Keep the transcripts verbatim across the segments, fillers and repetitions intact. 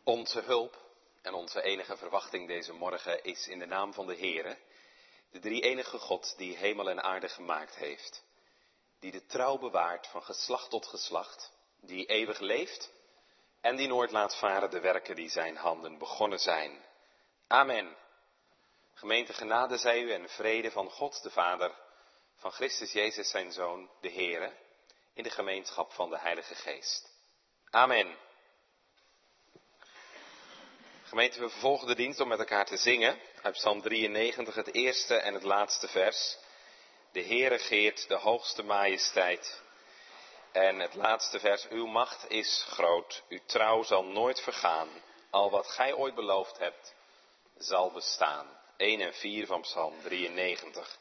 Onze hulp en onze enige verwachting deze morgen is in de naam van de Heere, de drie-enige God die hemel en aarde gemaakt heeft, die de trouw bewaart van geslacht tot geslacht, die eeuwig leeft en die nooit laat varen de werken die zijn handen begonnen zijn. Amen. Gemeente, genade zij u en vrede van God de Vader, van Christus Jezus zijn Zoon, de Heere, in de gemeenschap van de Heilige Geest. Amen. Gemeente, we vervolgen de dienst om met elkaar te zingen uit Psalm drieënnegentig, het eerste en het laatste vers. De Heere geert de hoogste majesteit. En het laatste vers, uw macht is groot, uw trouw zal nooit vergaan. Al wat gij ooit beloofd hebt, zal bestaan. een en vier van Psalm drieënnegentig.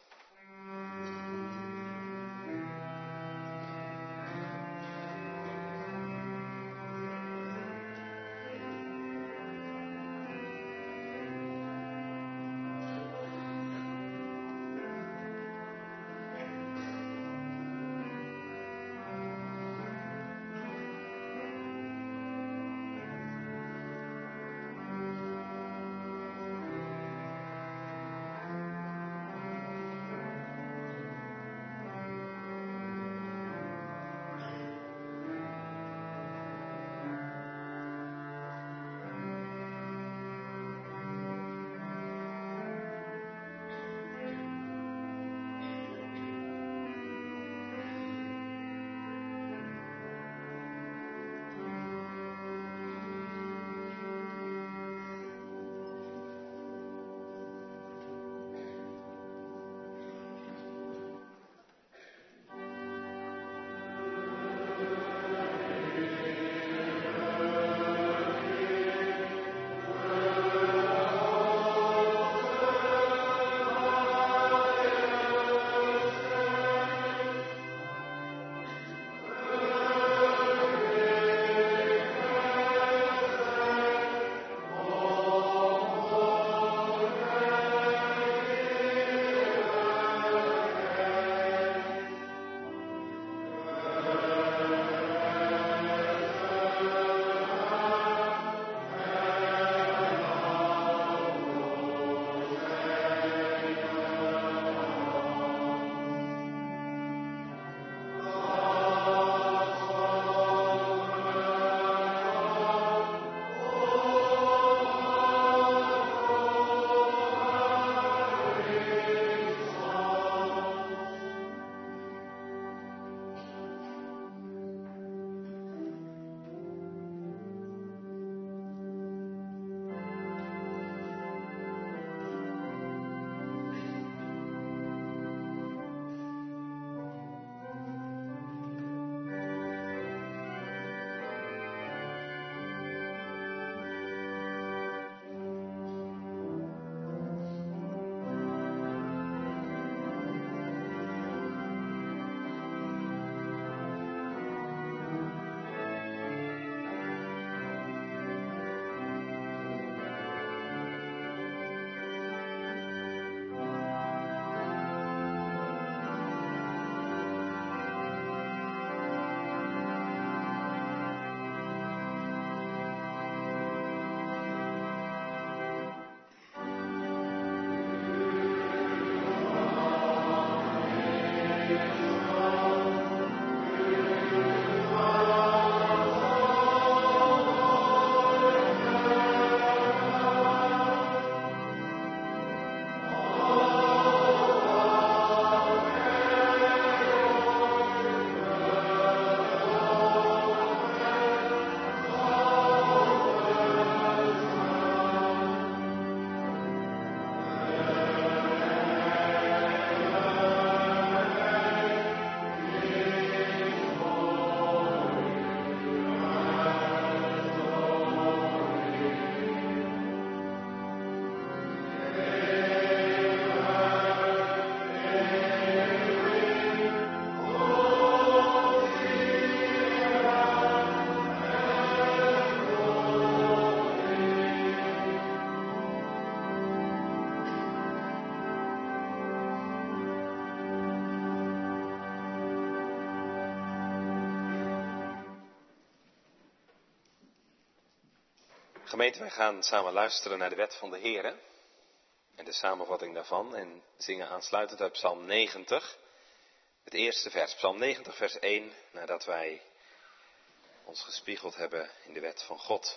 Gemeente, wij gaan samen luisteren naar de wet van de Heere en de samenvatting daarvan en zingen aansluitend uit Psalm negentig, het eerste vers, Psalm negentig vers één, nadat wij ons gespiegeld hebben in de wet van God.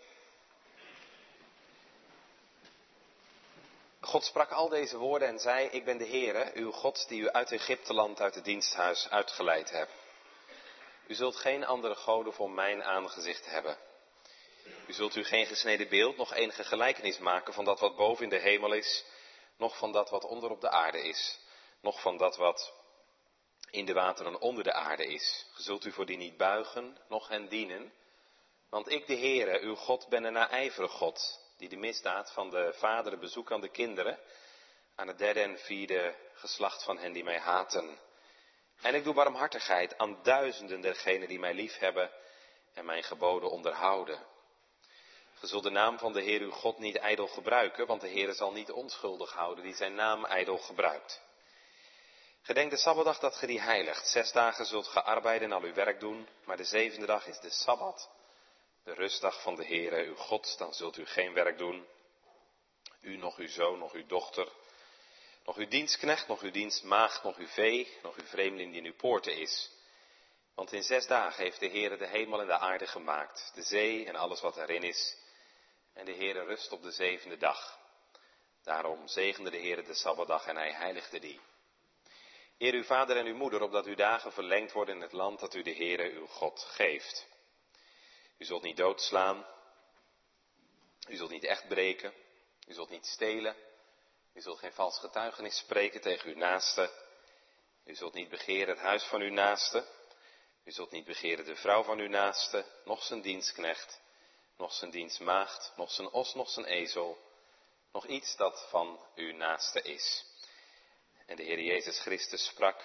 God sprak al deze woorden en zei, ik ben de Heere, uw God, die u uit Egypteland, uit het diensthuis uitgeleid heb. U zult geen andere goden voor mijn aangezicht hebben. U zult u geen gesneden beeld, nog enige gelijkenis maken van dat wat boven in de hemel is, noch van dat wat onder op de aarde is, noch van dat wat in de wateren onder de aarde is. Ge zult u voor die niet buigen, noch hen dienen, want ik, de Heere, uw God, ben een naijverig God, die de misdaad van de vaderen bezoekt aan de kinderen, aan het derde en vierde geslacht van hen die mij haten. En ik doe barmhartigheid aan duizenden dergenen die mij lief hebben en mijn geboden onderhouden. Ge zult de naam van de Heer uw God niet ijdel gebruiken, want de Heer zal niet onschuldig houden die zijn naam ijdel gebruikt. Gedenk de Sabbatdag dat ge die heiligt. Zes dagen zult ge arbeiden en al uw werk doen, maar de zevende dag is de Sabbat, de rustdag van de Heere uw God. Dan zult u geen werk doen, u, nog uw zoon, nog uw dochter, nog uw dienstknecht, nog uw dienstmaagd, nog uw vee, nog uw vreemdeling die in uw poorten is. Want in zes dagen heeft de Heere de hemel en de aarde gemaakt, de zee en alles wat erin is. En de Heere rust op de zevende dag. Daarom zegende de Heere de Sabbatdag en hij heiligde die. Eer uw vader en uw moeder, opdat uw dagen verlengd worden in het land dat u de Heere uw God geeft. U zult niet doodslaan. U zult niet echt breken. U zult niet stelen. U zult geen vals getuigenis spreken tegen uw naaste. U zult niet begeren het huis van uw naaste. U zult niet begeren de vrouw van uw naaste, noch zijn dienstknecht, noch zijn dienstmaagd, noch zijn os, noch zijn ezel, nog iets dat van uw naaste is. En de Heer Jezus Christus sprak,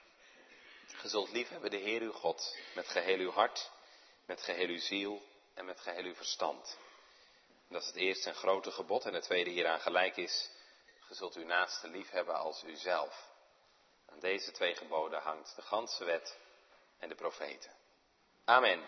ge zult liefhebben de Heer uw God, met geheel uw hart, met geheel uw ziel en met geheel uw verstand. En dat is het eerste en grote gebod en het tweede hieraan gelijk is, ge zult uw naaste liefhebben als uzelf. Aan deze twee geboden hangt de ganse wet en de profeten. Amen.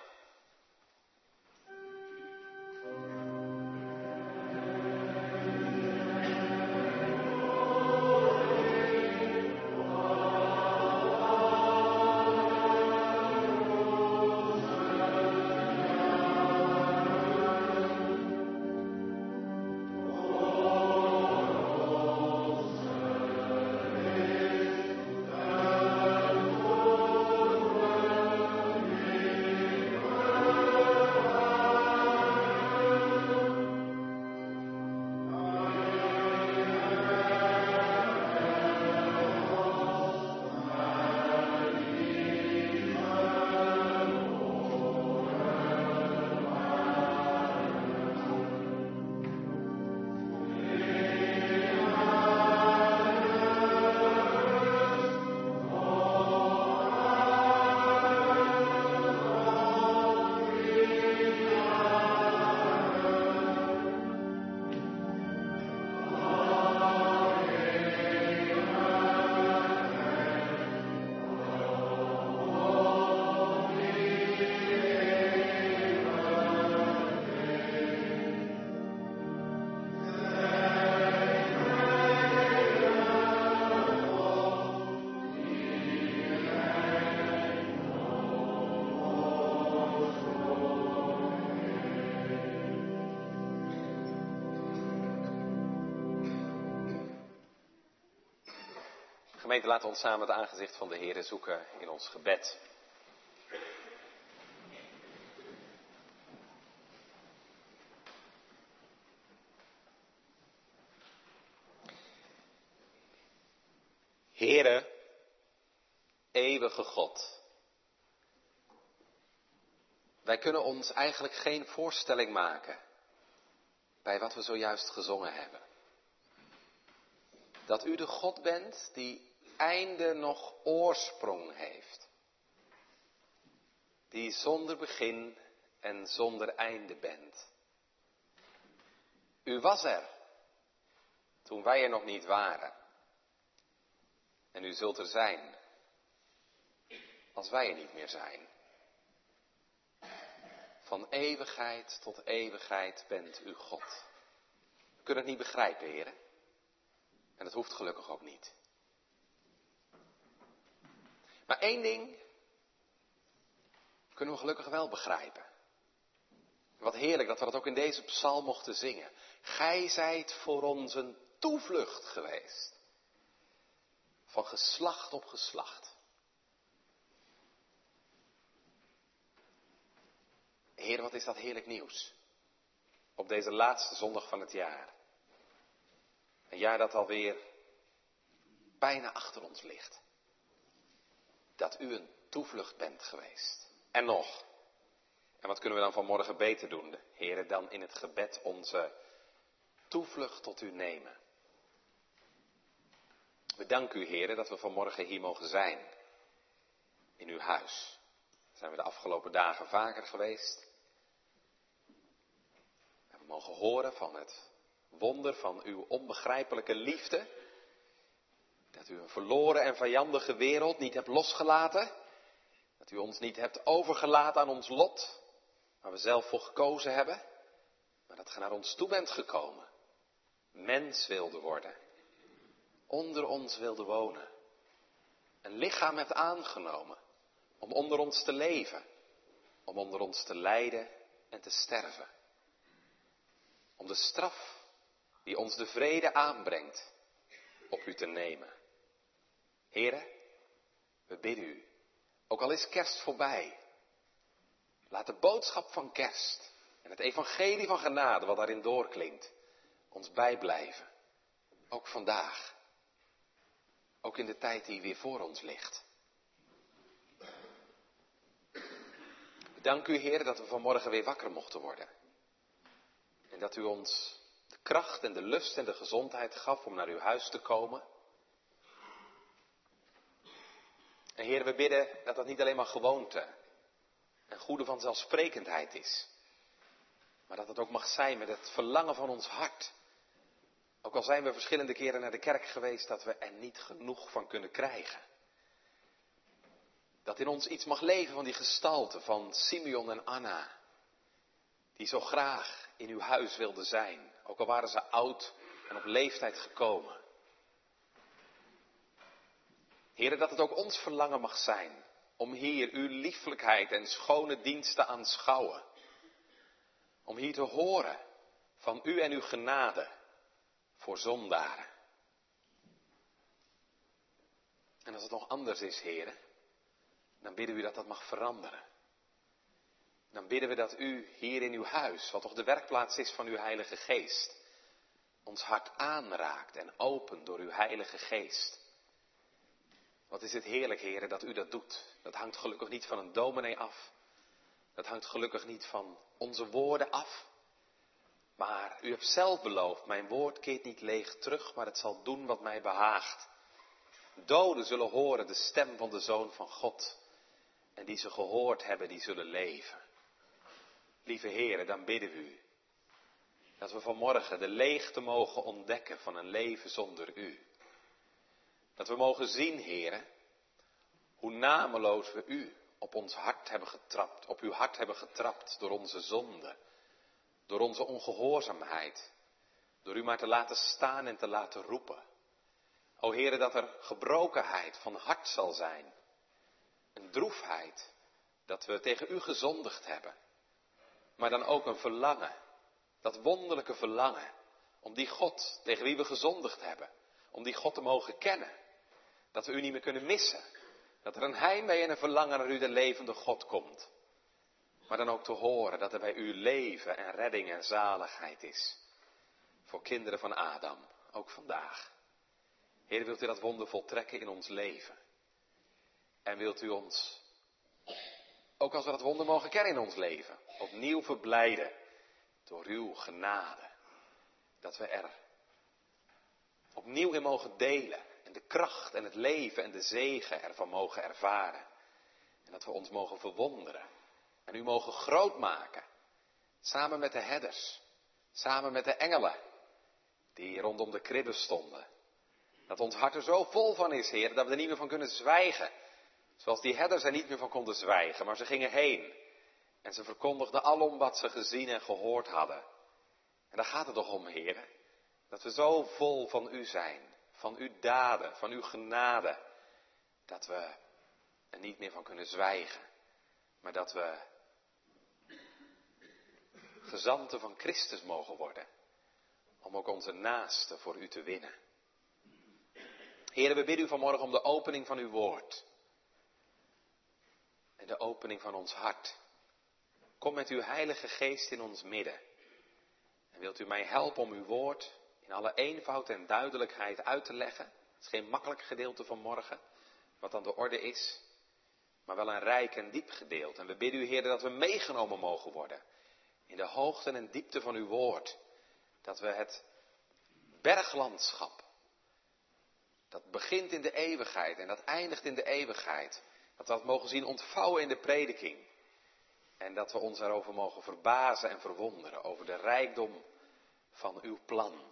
Gemeente, laten we ons samen het aangezicht van de Heere zoeken in ons gebed. Heere, eeuwige God. Wij kunnen ons eigenlijk geen voorstelling maken bij wat we zojuist gezongen hebben. Dat u de God bent die einde nog oorsprong heeft. Die zonder begin en zonder einde bent. U was er toen wij er nog niet waren. En u zult er zijn als wij er niet meer zijn. Van eeuwigheid tot eeuwigheid bent u God. We kunnen het niet begrijpen, heren. En dat hoeft gelukkig ook niet. Maar één ding kunnen we gelukkig wel begrijpen. Wat heerlijk dat we dat ook in deze psalm mochten zingen. Gij zijt voor ons een toevlucht geweest. Van geslacht op geslacht. Heer, wat is dat heerlijk nieuws. Op deze laatste zondag van het jaar. Een jaar dat alweer bijna achter ons ligt. Dat u een toevlucht bent geweest. En nog. En wat kunnen we dan vanmorgen beter doen, Heere, dan in het gebed onze toevlucht tot u nemen. We danken u, Heere, dat we vanmorgen hier mogen zijn. In uw huis. Daar zijn we de afgelopen dagen vaker geweest. En we mogen horen van het wonder van uw onbegrijpelijke liefde. Dat u een verloren en vijandige wereld niet hebt losgelaten. Dat u ons niet hebt overgelaten aan ons lot. Waar we zelf voor gekozen hebben. Maar dat ge naar ons toe bent gekomen. Mens wilde worden. Onder ons wilde wonen. Een lichaam hebt aangenomen. Om onder ons te leven. Om onder ons te lijden en te sterven. Om de straf die ons de vrede aanbrengt. Op u te nemen. Heere, we bidden u. Ook al is kerst voorbij. Laat de boodschap van kerst en het evangelie van genade wat daarin doorklinkt, ons bijblijven. Ook vandaag. Ook in de tijd die weer voor ons ligt. We danken u, Heer, dat we vanmorgen weer wakker mochten worden. En dat u ons de kracht en de lust en de gezondheid gaf om naar uw huis te komen. En Heer, we bidden dat dat niet alleen maar gewoonte en goede vanzelfsprekendheid is. Maar dat het ook mag zijn met het verlangen van ons hart. Ook al zijn we verschillende keren naar de kerk geweest, dat we er niet genoeg van kunnen krijgen. Dat in ons iets mag leven van die gestalte van Simeon en Anna. Die zo graag in uw huis wilden zijn. Ook al waren ze oud en op leeftijd gekomen. Heere, dat het ook ons verlangen mag zijn. Om hier uw lieflijkheid en schone dienst te aanschouwen. Om hier te horen van u en uw genade voor zondaren. En als het nog anders is, Heere, dan bidden we dat dat mag veranderen. Dan bidden we dat u hier in uw huis, wat toch de werkplaats is van uw Heilige Geest, ons hart aanraakt en opent door uw Heilige Geest. Wat is het heerlijk, Heere, dat u dat doet. Dat hangt gelukkig niet van een dominee af. Dat hangt gelukkig niet van onze woorden af. Maar u hebt zelf beloofd, mijn woord keert niet leeg terug, maar het zal doen wat mij behaagt. Doden zullen horen de stem van de Zoon van God. En die ze gehoord hebben, die zullen leven. Lieve Heere, dan bidden we u. Dat we vanmorgen de leegte mogen ontdekken van een leven zonder u. Dat we mogen zien, Heere, hoe nameloos we u op ons hart hebben getrapt, op uw hart hebben getrapt door onze zonde, door onze ongehoorzaamheid, door u maar te laten staan en te laten roepen. O Heere, dat er gebrokenheid van hart zal zijn, een droefheid, dat we tegen u gezondigd hebben, maar dan ook een verlangen, dat wonderlijke verlangen, om die God tegen wie we gezondigd hebben, om die God te mogen kennen. Dat we u niet meer kunnen missen. Dat er een heimwee en een verlangen naar u, de levende God, komt. Maar dan ook te horen dat er bij u leven en redding en zaligheid is. Voor kinderen van Adam, ook vandaag. Heer, wilt u dat wonder voltrekken in ons leven? En wilt u ons, ook als we dat wonder mogen kennen in ons leven, opnieuw verblijden door uw genade. Dat we er opnieuw in mogen delen. En de kracht en het leven en de zegen ervan mogen ervaren. En dat we ons mogen verwonderen. En u mogen groot maken. Samen met de herders. Samen met de engelen. Die rondom de kribben stonden. Dat ons hart er zo vol van is, Heer, dat we er niet meer van kunnen zwijgen. Zoals die herders er niet meer van konden zwijgen. Maar ze gingen heen. En ze verkondigden alom wat ze gezien en gehoord hadden. En daar gaat het toch om, heren. Dat we zo vol van u zijn. Van uw daden, van uw genade. Dat we er niet meer van kunnen zwijgen. Maar dat we gezanten van Christus mogen worden. Om ook onze naasten voor u te winnen. Heren, we bidden u vanmorgen om de opening van uw woord. En de opening van ons hart. Kom met uw heilige geest in ons midden. En wilt u mij helpen om uw woord in alle eenvoud en duidelijkheid uit te leggen. Het is geen makkelijk gedeelte van morgen, wat aan de orde is. Maar wel een rijk en diep gedeelte. En we bidden u, Heer, dat we meegenomen mogen worden. In de hoogte en diepte van uw woord. Dat we het berglandschap. Dat begint in de eeuwigheid en dat eindigt in de eeuwigheid. Dat we dat mogen zien ontvouwen in de prediking. En dat we ons daarover mogen verbazen en verwonderen. Over de rijkdom van uw plan.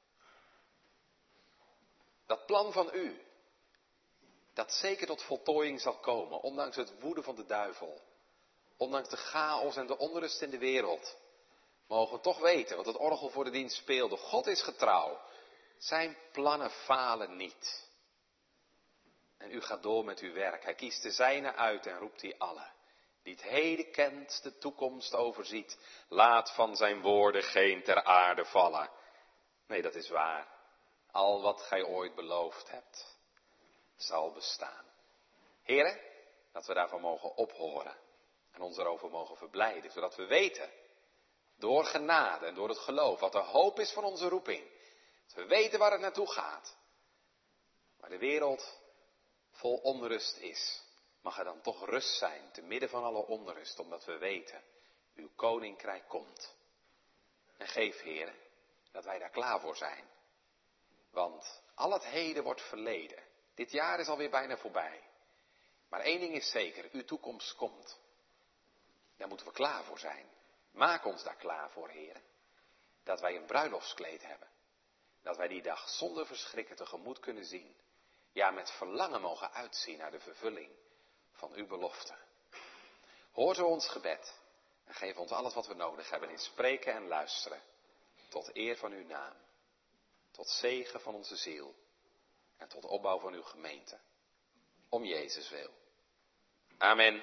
Dat plan van u. Dat zeker tot voltooiing zal komen. Ondanks het woede van de duivel. Ondanks de chaos en de onrust in de wereld. Mogen we toch weten wat het orgel voor de dienst speelde. God is getrouw. Zijn plannen falen niet. En u gaat door met uw werk. Hij kiest de zijne uit en roept die allen. Die het heden kent, de toekomst overziet. Laat van zijn woorden geen ter aarde vallen. Nee, dat is waar. Al wat gij ooit beloofd hebt, zal bestaan. Heren, dat we daarvan mogen ophoren. En ons erover mogen verblijden. Zodat we weten, door genade en door het geloof, wat de hoop is van onze roeping. Dat we weten waar het naartoe gaat. Waar de wereld vol onrust is. Mag er dan toch rust zijn, te midden van alle onrust, omdat we weten, uw koninkrijk komt. En geef, Heer, dat wij daar klaar voor zijn. Want al het heden wordt verleden. Dit jaar is alweer bijna voorbij. Maar één ding is zeker, uw toekomst komt. Daar moeten we klaar voor zijn. Maak ons daar klaar voor, Heer. Dat wij een bruiloftskleed hebben. Dat wij die dag zonder verschrikken tegemoet kunnen zien. Ja, met verlangen mogen uitzien naar de vervulling van uw belofte. Hoor zo ons gebed en geef ons alles wat we nodig hebben in spreken en luisteren. Tot eer van uw naam. Tot zegen van onze ziel. En tot opbouw van uw gemeente. Om Jezus wil. Amen.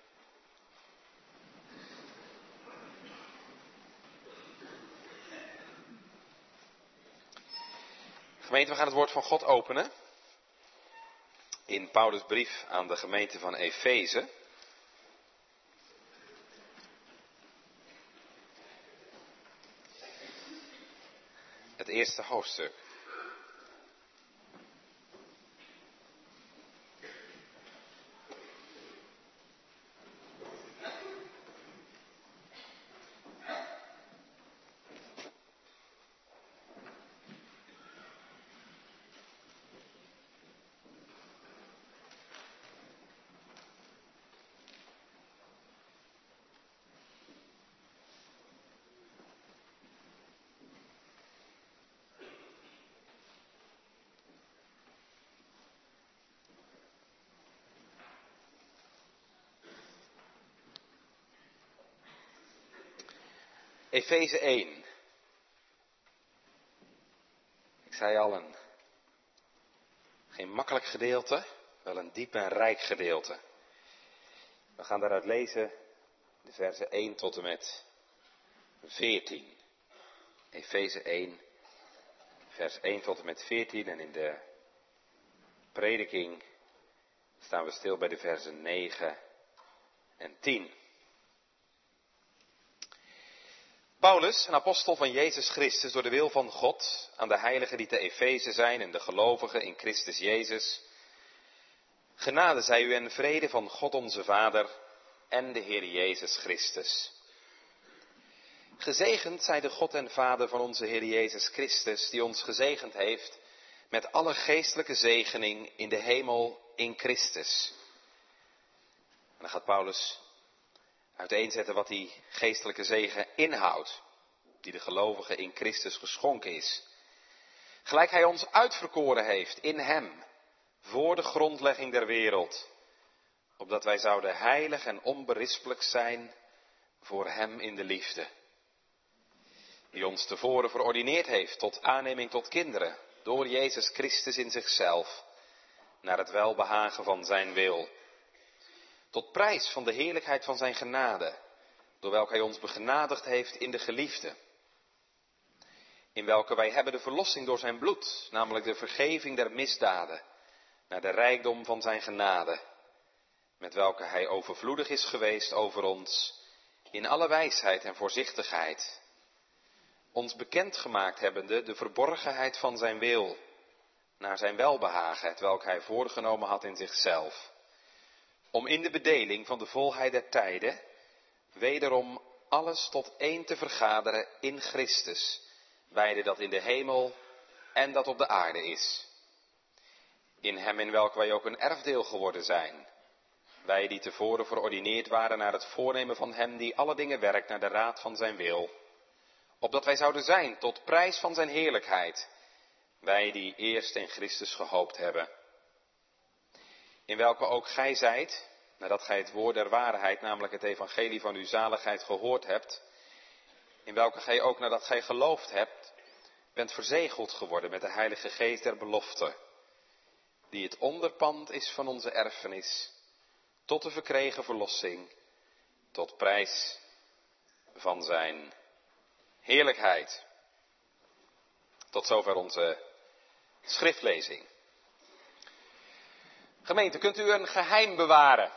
Gemeente, we gaan het woord van God openen. In Paulus' brief aan de gemeente van Efeze. Het eerste hoofdstuk. Efeze één. Ik zei al, een, geen makkelijk gedeelte, wel een diep en rijk gedeelte. We gaan daaruit lezen de versen één tot en met veertien. Efeze één, vers één tot en met veertien. En in de prediking staan we stil bij de versen negen en tien. Paulus, een apostel van Jezus Christus, door de wil van God, aan de heiligen die te Efeze zijn en de gelovigen in Christus Jezus. Genade zij u en vrede van God onze Vader en de Heer Jezus Christus. Gezegend zij de God en Vader van onze Heer Jezus Christus, die ons gezegend heeft met alle geestelijke zegening in de hemel in Christus. En dan gaat Paulus uiteenzetten wat die geestelijke zegen inhoudt, die de gelovige in Christus geschonken is. Gelijk hij ons uitverkoren heeft in hem, voor de grondlegging der wereld, opdat wij zouden heilig en onberispelijk zijn voor hem in de liefde. Die ons tevoren verordineerd heeft tot aanneming tot kinderen, door Jezus Christus in zichzelf, naar het welbehagen van zijn wil. Tot prijs van de heerlijkheid van zijn genade, door welke hij ons begenadigd heeft in de geliefde. In welke wij hebben de verlossing door zijn bloed, namelijk de vergeving der misdaden, naar de rijkdom van zijn genade, met welke hij overvloedig is geweest over ons, in alle wijsheid en voorzichtigheid. Ons bekendgemaakt hebbende de verborgenheid van zijn wil, naar zijn welbehagen, hetwelk hij voorgenomen had in zichzelf. Om in de bedeling van de volheid der tijden, wederom alles tot één te vergaderen in Christus, beide dat in de hemel en dat op de aarde is. In hem in welk wij ook een erfdeel geworden zijn, wij die tevoren verordineerd waren naar het voornemen van hem die alle dingen werkt naar de raad van zijn wil, opdat wij zouden zijn tot prijs van zijn heerlijkheid, wij die eerst in Christus gehoopt hebben. In welke ook gij zijt, nadat gij het woord der waarheid, namelijk het evangelie van uw zaligheid gehoord hebt, in welke gij ook nadat gij geloofd hebt, bent verzegeld geworden met de Heilige Geest der belofte, die het onderpand is van onze erfenis, tot de verkregen verlossing, tot prijs van zijn heerlijkheid. Tot zover onze schriftlezing. Gemeente, kunt u een geheim bewaren?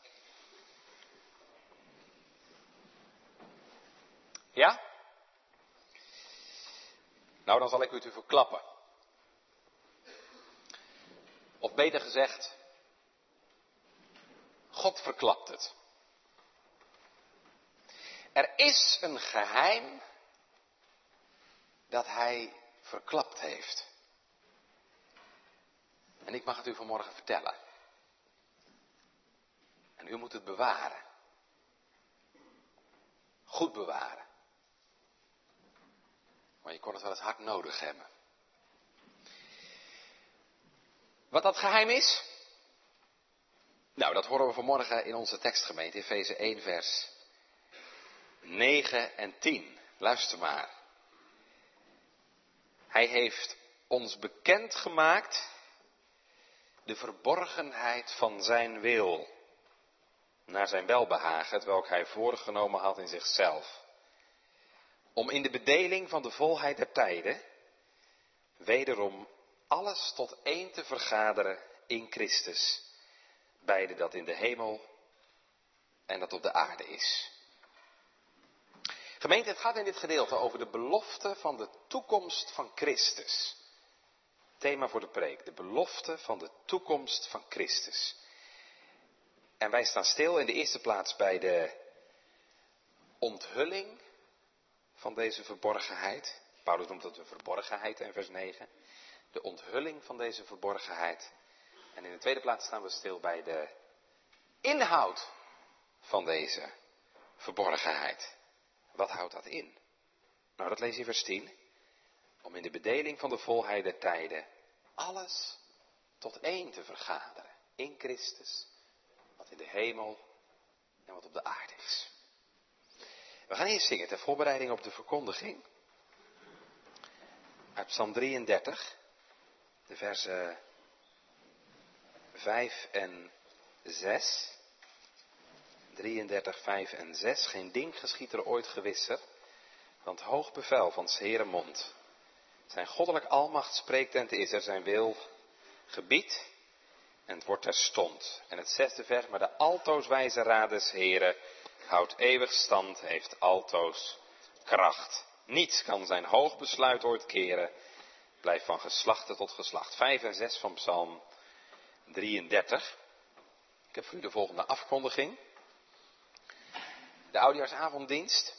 Ja? Nou, dan zal ik u het u verklappen. Of beter gezegd, God verklapt het. Er is een geheim dat hij verklapt heeft. En ik mag het u vanmorgen vertellen. En u moet het bewaren. Goed bewaren. Maar je kon het wel eens hard nodig hebben. Wat dat geheim is? Nou, dat horen we vanmorgen in onze tekstgemeente, Efeze één vers negen en tien. Luister maar. Hij heeft ons bekendgemaakt de verborgenheid van zijn wil, naar zijn welbehagen, hetwelk hij voorgenomen had in zichzelf. Om in de bedeling van de volheid der tijden, wederom alles tot één te vergaderen in Christus, beide dat in de hemel en dat op de aarde is. Gemeente, het gaat in dit gedeelte over de belofte van de toekomst van Christus. Thema voor de preek, de belofte van de toekomst van Christus. En wij staan stil in de eerste plaats bij de onthulling van deze verborgenheid. Paulus noemt dat de verborgenheid in vers negen. De onthulling van deze verborgenheid. En in de tweede plaats staan we stil bij de inhoud van deze verborgenheid. Wat houdt dat in? Nou, dat lees je in vers tien. Om in de bedeling van de volheid der tijden alles tot één te vergaderen. In Christus, wat in de hemel en wat op de aarde is. We gaan eerst zingen ter voorbereiding op de verkondiging. Uit Psalm drieëndertig, de versen vijf en zes. drieëndertig, vijf en zes. Geen ding geschiedt er ooit gewisser, want hoog bevel van 's Heeren mond. Zijn goddelijk almacht spreekt en het is er zijn wil gebied en het wordt terstond. En het zesde vers, maar de altoos wijze raad des Heren houdt eeuwig stand, heeft altoos kracht. Niets kan zijn hoog besluit ooit keren, blijft van geslachte tot geslacht. Vijf en zes van Psalm drieëndertig. Ik heb voor u de volgende afkondiging. De oudejaarsavonddienst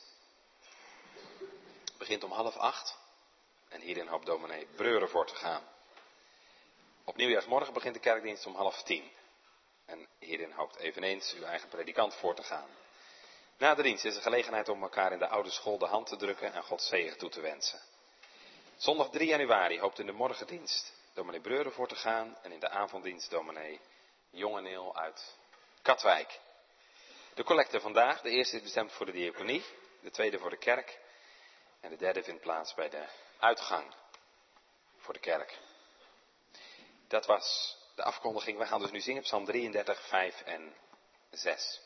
begint om half acht. En hierin hoopt dominee Breuren voor te gaan. Op nieuwjaarsmorgen begint de kerkdienst om half tien. En hierin hoopt eveneens uw eigen predikant voor te gaan. Na de dienst is er gelegenheid om elkaar in de oude school de hand te drukken en God zegen toe te wensen. Zondag drie januari hoopt in de morgendienst dominee Breuren voor te gaan. En in de avonddienst dominee Jongeneel uit Katwijk. De collecte vandaag, de eerste is bestemd voor de diaconie, de tweede voor de kerk en de derde vindt plaats bij de uitgang voor de kerk. Dat was de afkondiging. We gaan dus nu zingen Psalm drieëndertig, vijf en zes.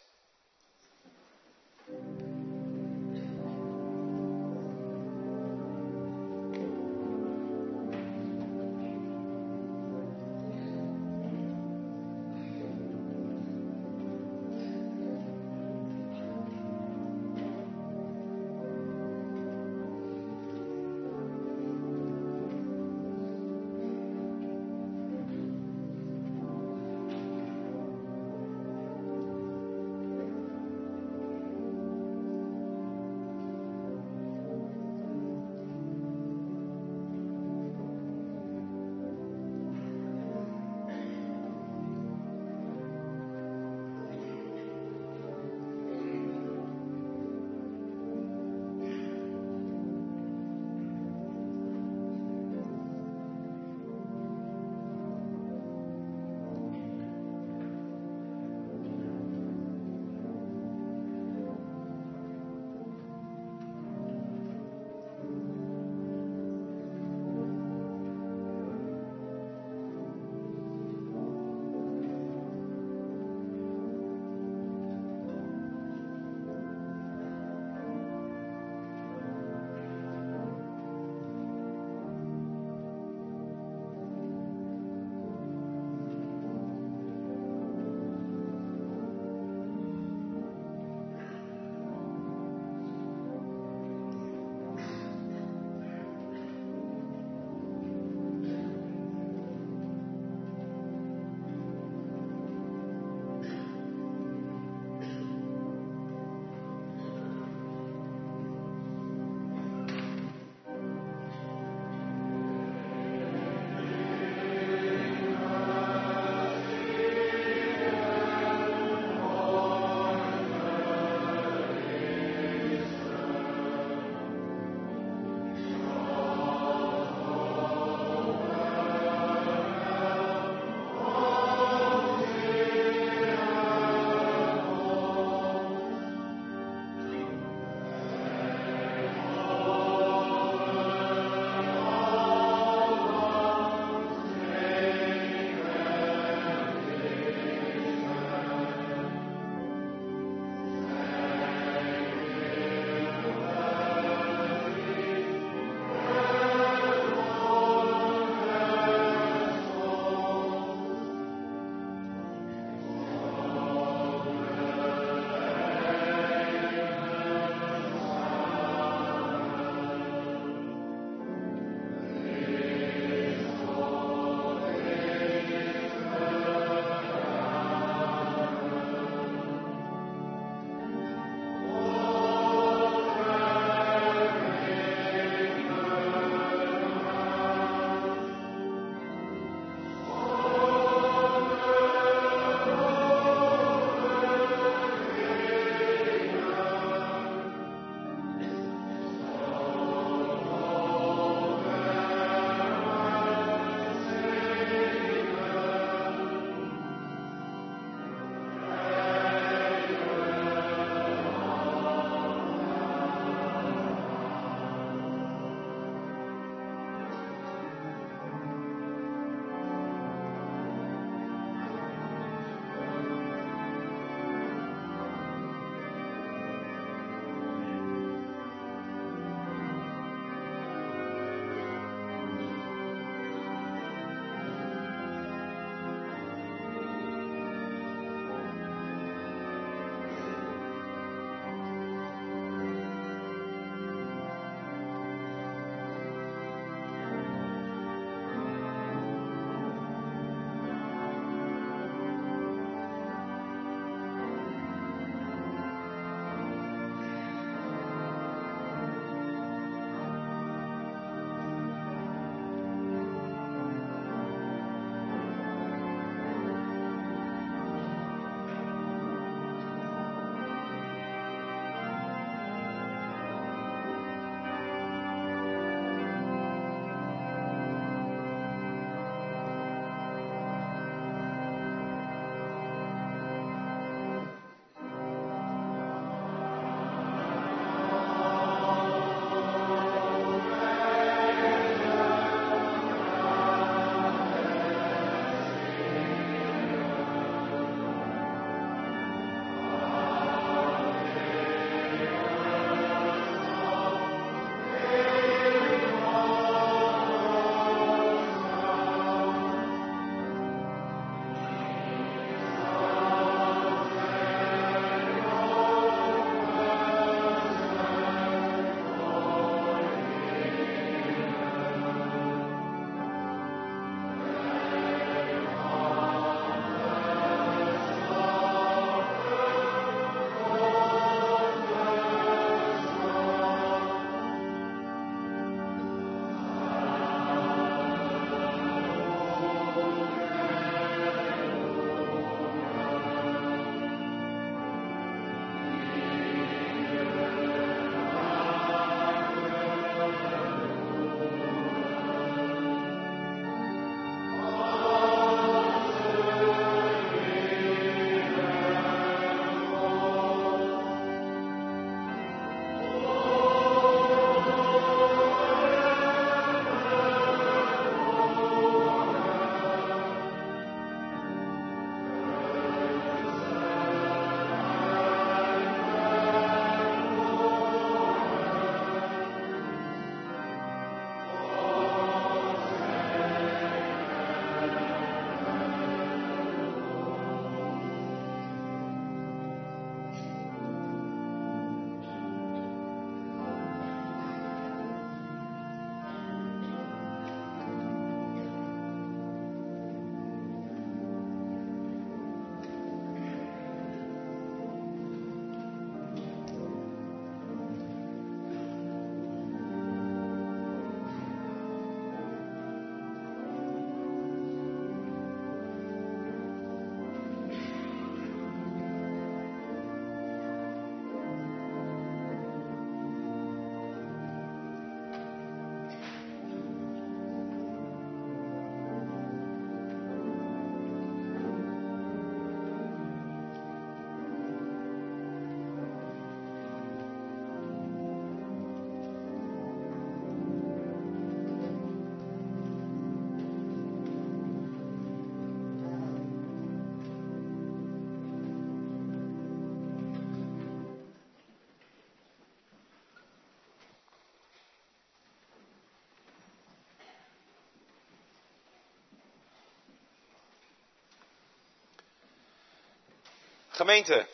Gemeente,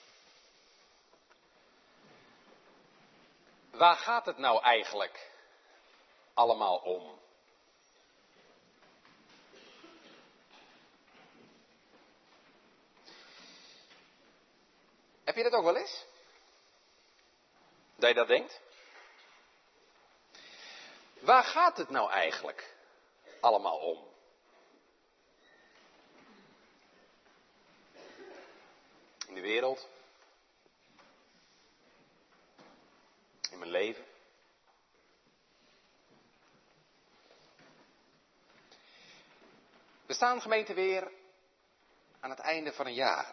waar gaat het nou eigenlijk allemaal om? Heb je dat ook wel eens? Dat je dat denkt? Waar gaat het nou eigenlijk allemaal om? In de wereld? In mijn leven? We staan, gemeente, weer aan het einde van een jaar.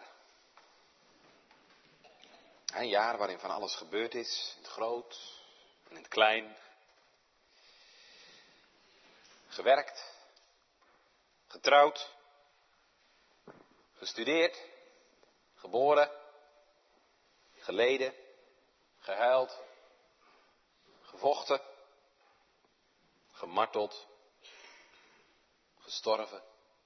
Een jaar waarin van alles gebeurd is, in het groot en in het klein. Gewerkt, getrouwd, gestudeerd, geboren, geleden, gehuild, gevochten, gemarteld, gestorven.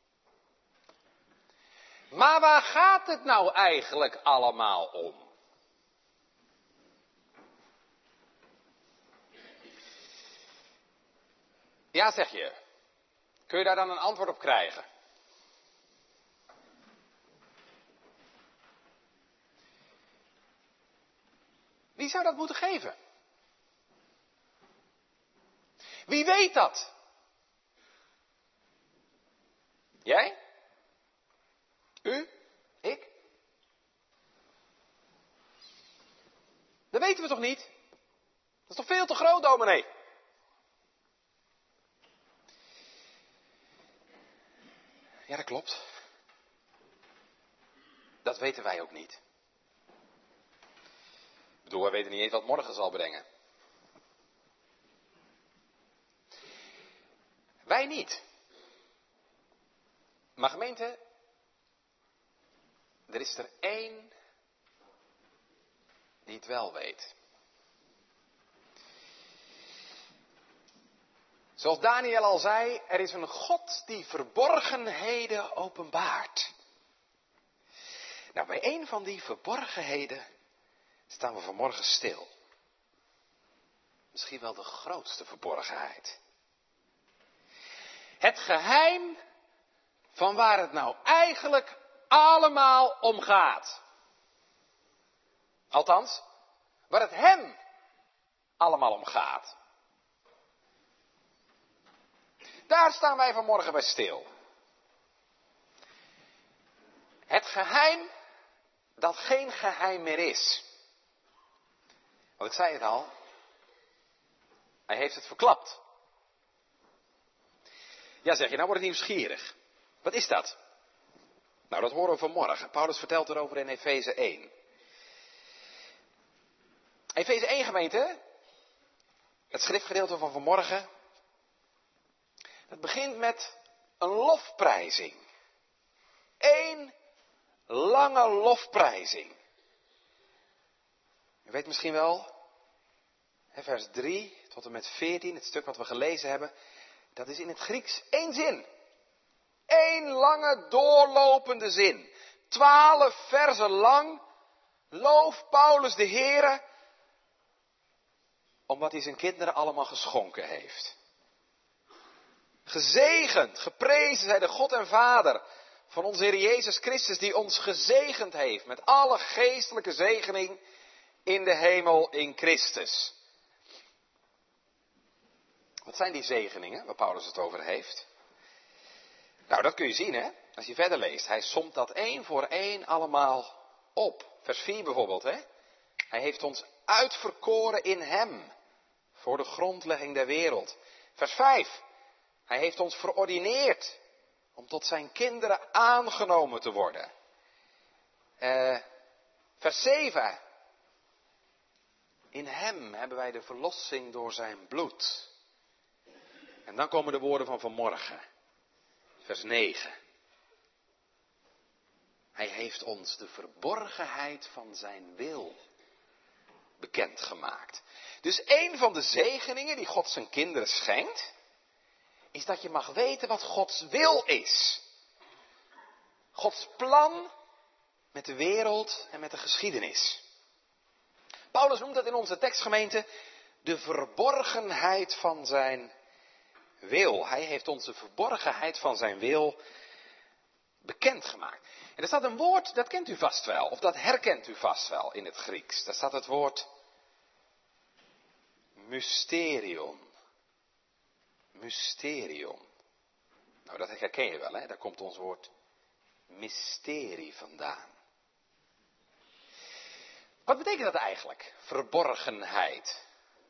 Maar waar gaat het nou eigenlijk allemaal om? Ja, zeg je. Kun je daar dan een antwoord op krijgen? Wie zou dat moeten geven? Wie weet dat? Jij? U? Ik? Dat weten we toch niet? Dat is toch veel te groot, dominee? Ja, dat klopt. Dat weten wij ook niet. Ik bedoel, wij weten niet eens wat morgen zal brengen. Wij niet. Maar gemeente, er is er één die het wel weet. Zoals Daniel al zei, er is een God die verborgenheden openbaart. Nou, bij een van die verborgenheden staan we vanmorgen stil. Misschien wel de grootste verborgenheid. Het geheim van waar het nou eigenlijk allemaal om gaat. Althans, waar het hem allemaal om gaat. Daar staan wij vanmorgen bij stil. Het geheim dat geen geheim meer is. Want ik zei het al. Hij heeft het verklapt. Ja, zeg je, nou word ik nieuwsgierig. Wat is dat? Nou, dat horen we vanmorgen. Paulus vertelt erover in Efeze één. Efeze één, gemeente. Het schriftgedeelte van vanmorgen. Het begint met een lofprijzing. Eén lange lofprijzing. U weet misschien wel, vers drie tot en met veertien, het stuk wat we gelezen hebben, dat is in het Grieks één zin. Eén lange doorlopende zin. Twaalf verzen lang looft Paulus de Heere, omdat hij zijn kinderen allemaal geschonken heeft. Gezegend, geprezen zij de God en Vader van onze Heer Jezus Christus, die ons gezegend heeft met alle geestelijke zegening in de hemel in Christus. Wat zijn die zegeningen waar Paulus het over heeft? Nou, dat kun je zien, hè, als je verder leest. Hij somt dat één voor één allemaal op. Vers vier bijvoorbeeld, hè. Hij heeft ons uitverkoren in hem, voor de grondlegging der wereld. Vers vijf. Hij heeft ons verordineerd om tot zijn kinderen aangenomen te worden. Uh, vers zeven. In hem hebben wij de verlossing door zijn bloed. En dan komen de woorden van vanmorgen. Vers negen. Hij heeft ons de verborgenheid van zijn wil bekendgemaakt. Dus een van de zegeningen die God zijn kinderen schenkt, is dat je mag weten wat Gods wil is. Gods plan met de wereld en met de geschiedenis. Paulus noemt dat in onze tekstgemeente de verborgenheid van zijn wil. Hij heeft ons de verborgenheid van zijn wil bekendgemaakt. En er staat een woord, dat kent u vast wel, of dat herkent u vast wel in het Grieks. Daar staat het woord mysterion. Mysterion. Nou, dat herken je wel, hè? Daar komt ons woord mysterie vandaan. Wat betekent dat eigenlijk? Verborgenheid.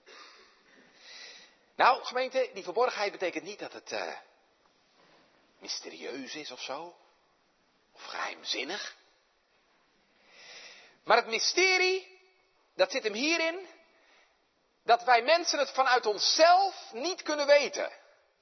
Nou, gemeente, die verborgenheid betekent niet dat het uh, mysterieus is of zo. Of geheimzinnig. Maar het mysterie, dat zit hem hierin, dat wij mensen het vanuit onszelf niet kunnen weten.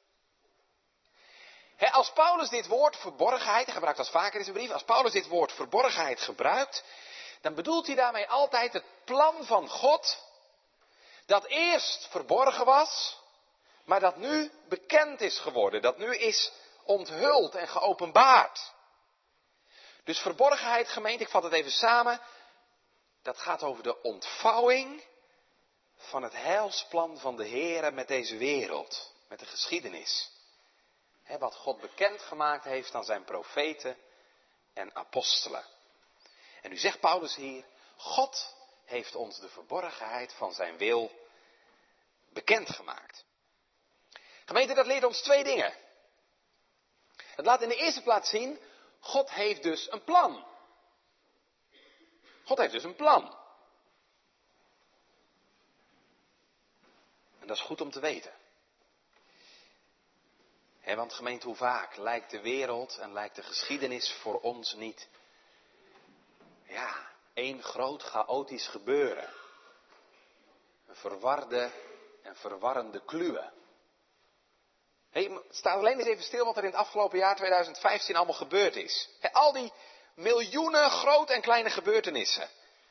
He, als Paulus dit woord verborgenheid, hij gebruikt dat vaker in zijn brief, als Paulus dit woord verborgenheid gebruikt, dan bedoelt hij daarmee altijd het plan van God, dat eerst verborgen was, maar dat nu bekend is geworden, dat nu is onthuld en geopenbaard. Dus verborgenheid, gemeente, ik vat het even samen, dat gaat over de ontvouwing van het heilsplan van de Heere met deze wereld, met de geschiedenis. He, wat God bekendgemaakt heeft aan zijn profeten en apostelen. En nu zegt Paulus hier, God heeft ons de verborgenheid van zijn wil bekendgemaakt. Gemeente, dat leert ons twee dingen. Het laat in de eerste plaats zien, God heeft dus een plan. God heeft dus een plan. En dat is goed om te weten. He, want gemeente, hoe vaak lijkt de wereld en lijkt de geschiedenis voor ons niet, ja, één groot chaotisch gebeuren. Een verwarde en verwarrende kluwe. Hey, sta alleen eens even stil wat er in het afgelopen jaar tweeduizend vijftien allemaal gebeurd is. He, al die miljoenen grote en kleine gebeurtenissen.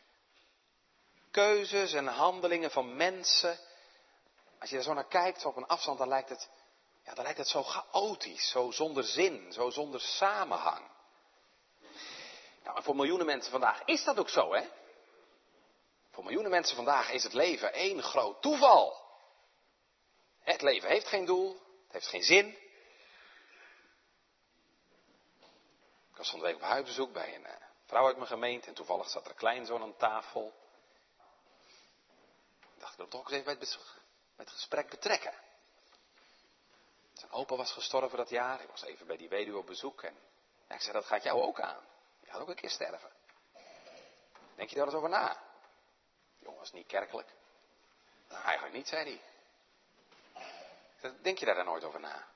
Keuzes en handelingen van mensen. Als je er zo naar kijkt, zo op een afstand, dan lijkt het, ja, dan lijkt het zo chaotisch, zo zonder zin, zo zonder samenhang. Nou, en voor miljoenen mensen vandaag is dat ook zo, hè? Voor miljoenen mensen vandaag is het leven één groot toeval. Het leven heeft geen doel, het heeft geen zin. Ik was van de week op huisbezoek bij een uh, vrouw uit mijn gemeente en toevallig zat er een kleinzoon aan tafel. Ik dacht, ik wil toch eens even bij het, bij het gesprek betrekken. Zijn opa was gestorven dat jaar, ik was even bij die weduwe op bezoek en ja, ik zei, dat gaat jou ook aan. Je gaat ook een keer sterven. Denk je daar eens over na? Jongen, was niet kerkelijk. Nou, eigenlijk niet, zei hij. Zei, denk je daar dan nooit over na?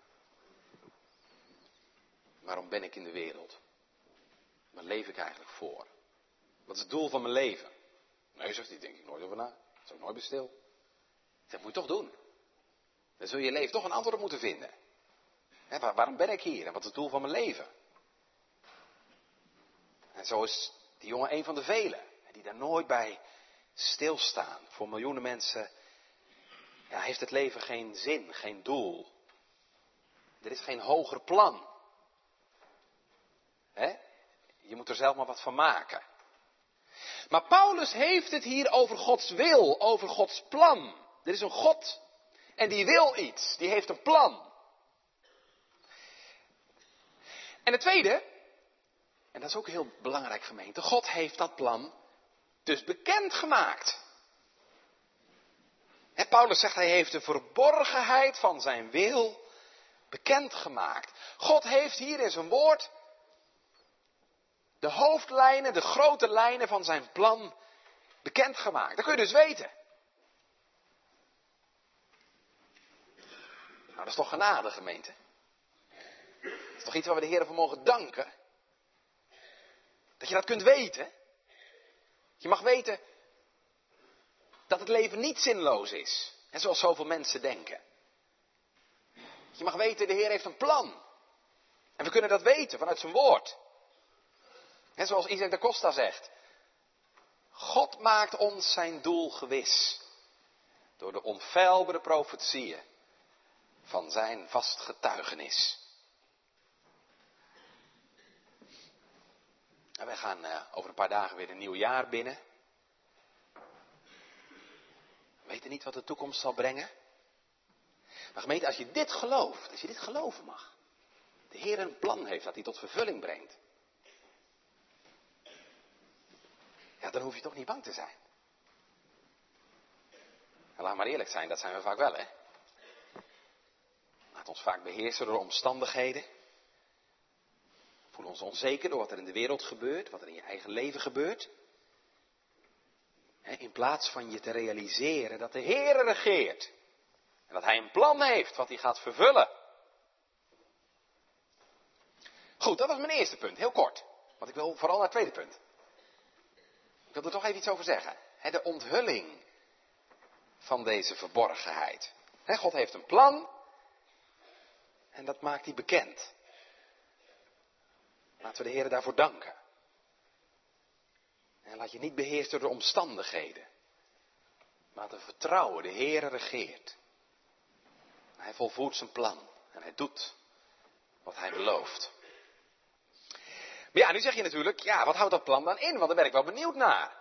Waarom ben ik in de wereld? Waar leef ik eigenlijk voor? Wat is het doel van mijn leven? Nee, zegt hij, denk ik nooit over na. Dat is ook nooit meer stil. Dat moet je toch doen. Dan zul je je leven toch een antwoord op moeten vinden. He, waar, waarom ben ik hier en wat is het doel van mijn leven? En zo is die jongen een van de velen. Die daar nooit bij stilstaan. Voor miljoenen mensen ja, heeft het leven geen zin, geen doel. Er is geen hoger plan. He? Je moet er zelf maar wat van maken. Maar Paulus heeft het hier over Gods wil, over Gods plan. Er is een God en die wil iets, die heeft een plan. En het tweede, en dat is ook heel belangrijk gemeente, God heeft dat plan dus bekendgemaakt. He, Paulus zegt hij heeft de verborgenheid van zijn wil bekendgemaakt. God heeft hier in zijn woord de hoofdlijnen, de grote lijnen van zijn plan bekendgemaakt. Dat kun je dus weten. Nou, dat is toch genade, gemeente. Dat is toch iets waar we de Heer voor mogen danken. Dat je dat kunt weten. Je mag weten dat het leven niet zinloos is. En zoals zoveel mensen denken. Je mag weten, de Heer heeft een plan. En we kunnen dat weten vanuit zijn woord. En zoals Isaac de Costa zegt. God maakt ons zijn doel gewis. Door de onfeilbare profetieën van zijn vast getuigenis. En wij gaan uh, over een paar dagen weer een nieuw jaar binnen. We weten niet wat de toekomst zal brengen. Maar gemeente, als je dit gelooft, als je dit geloven mag. De Heer een plan heeft dat hij tot vervulling brengt. Ja, dan hoef je toch niet bang te zijn. En laat maar eerlijk zijn, dat zijn we vaak wel, hè. Laat ons vaak beheersen door omstandigheden. Voelen ons onzeker door wat er in de wereld gebeurt, wat er in je eigen leven gebeurt. In plaats van je te realiseren dat de Heer regeert. En dat Hij een plan heeft wat Hij gaat vervullen. Goed, dat was mijn eerste punt, heel kort. Want ik wil vooral naar het tweede punt. Ik wil er toch even iets over zeggen. De onthulling van deze verborgenheid. God heeft een plan. En dat maakt Hij bekend. Laten we de Heer daarvoor danken. En laat je niet beheersen door de omstandigheden. Maar te vertrouwen, de Heer regeert. Hij volvoert zijn plan. En hij doet wat hij belooft. Maar ja, nu zeg je natuurlijk, ja, wat houdt dat plan dan in? Want daar ben ik wel benieuwd naar.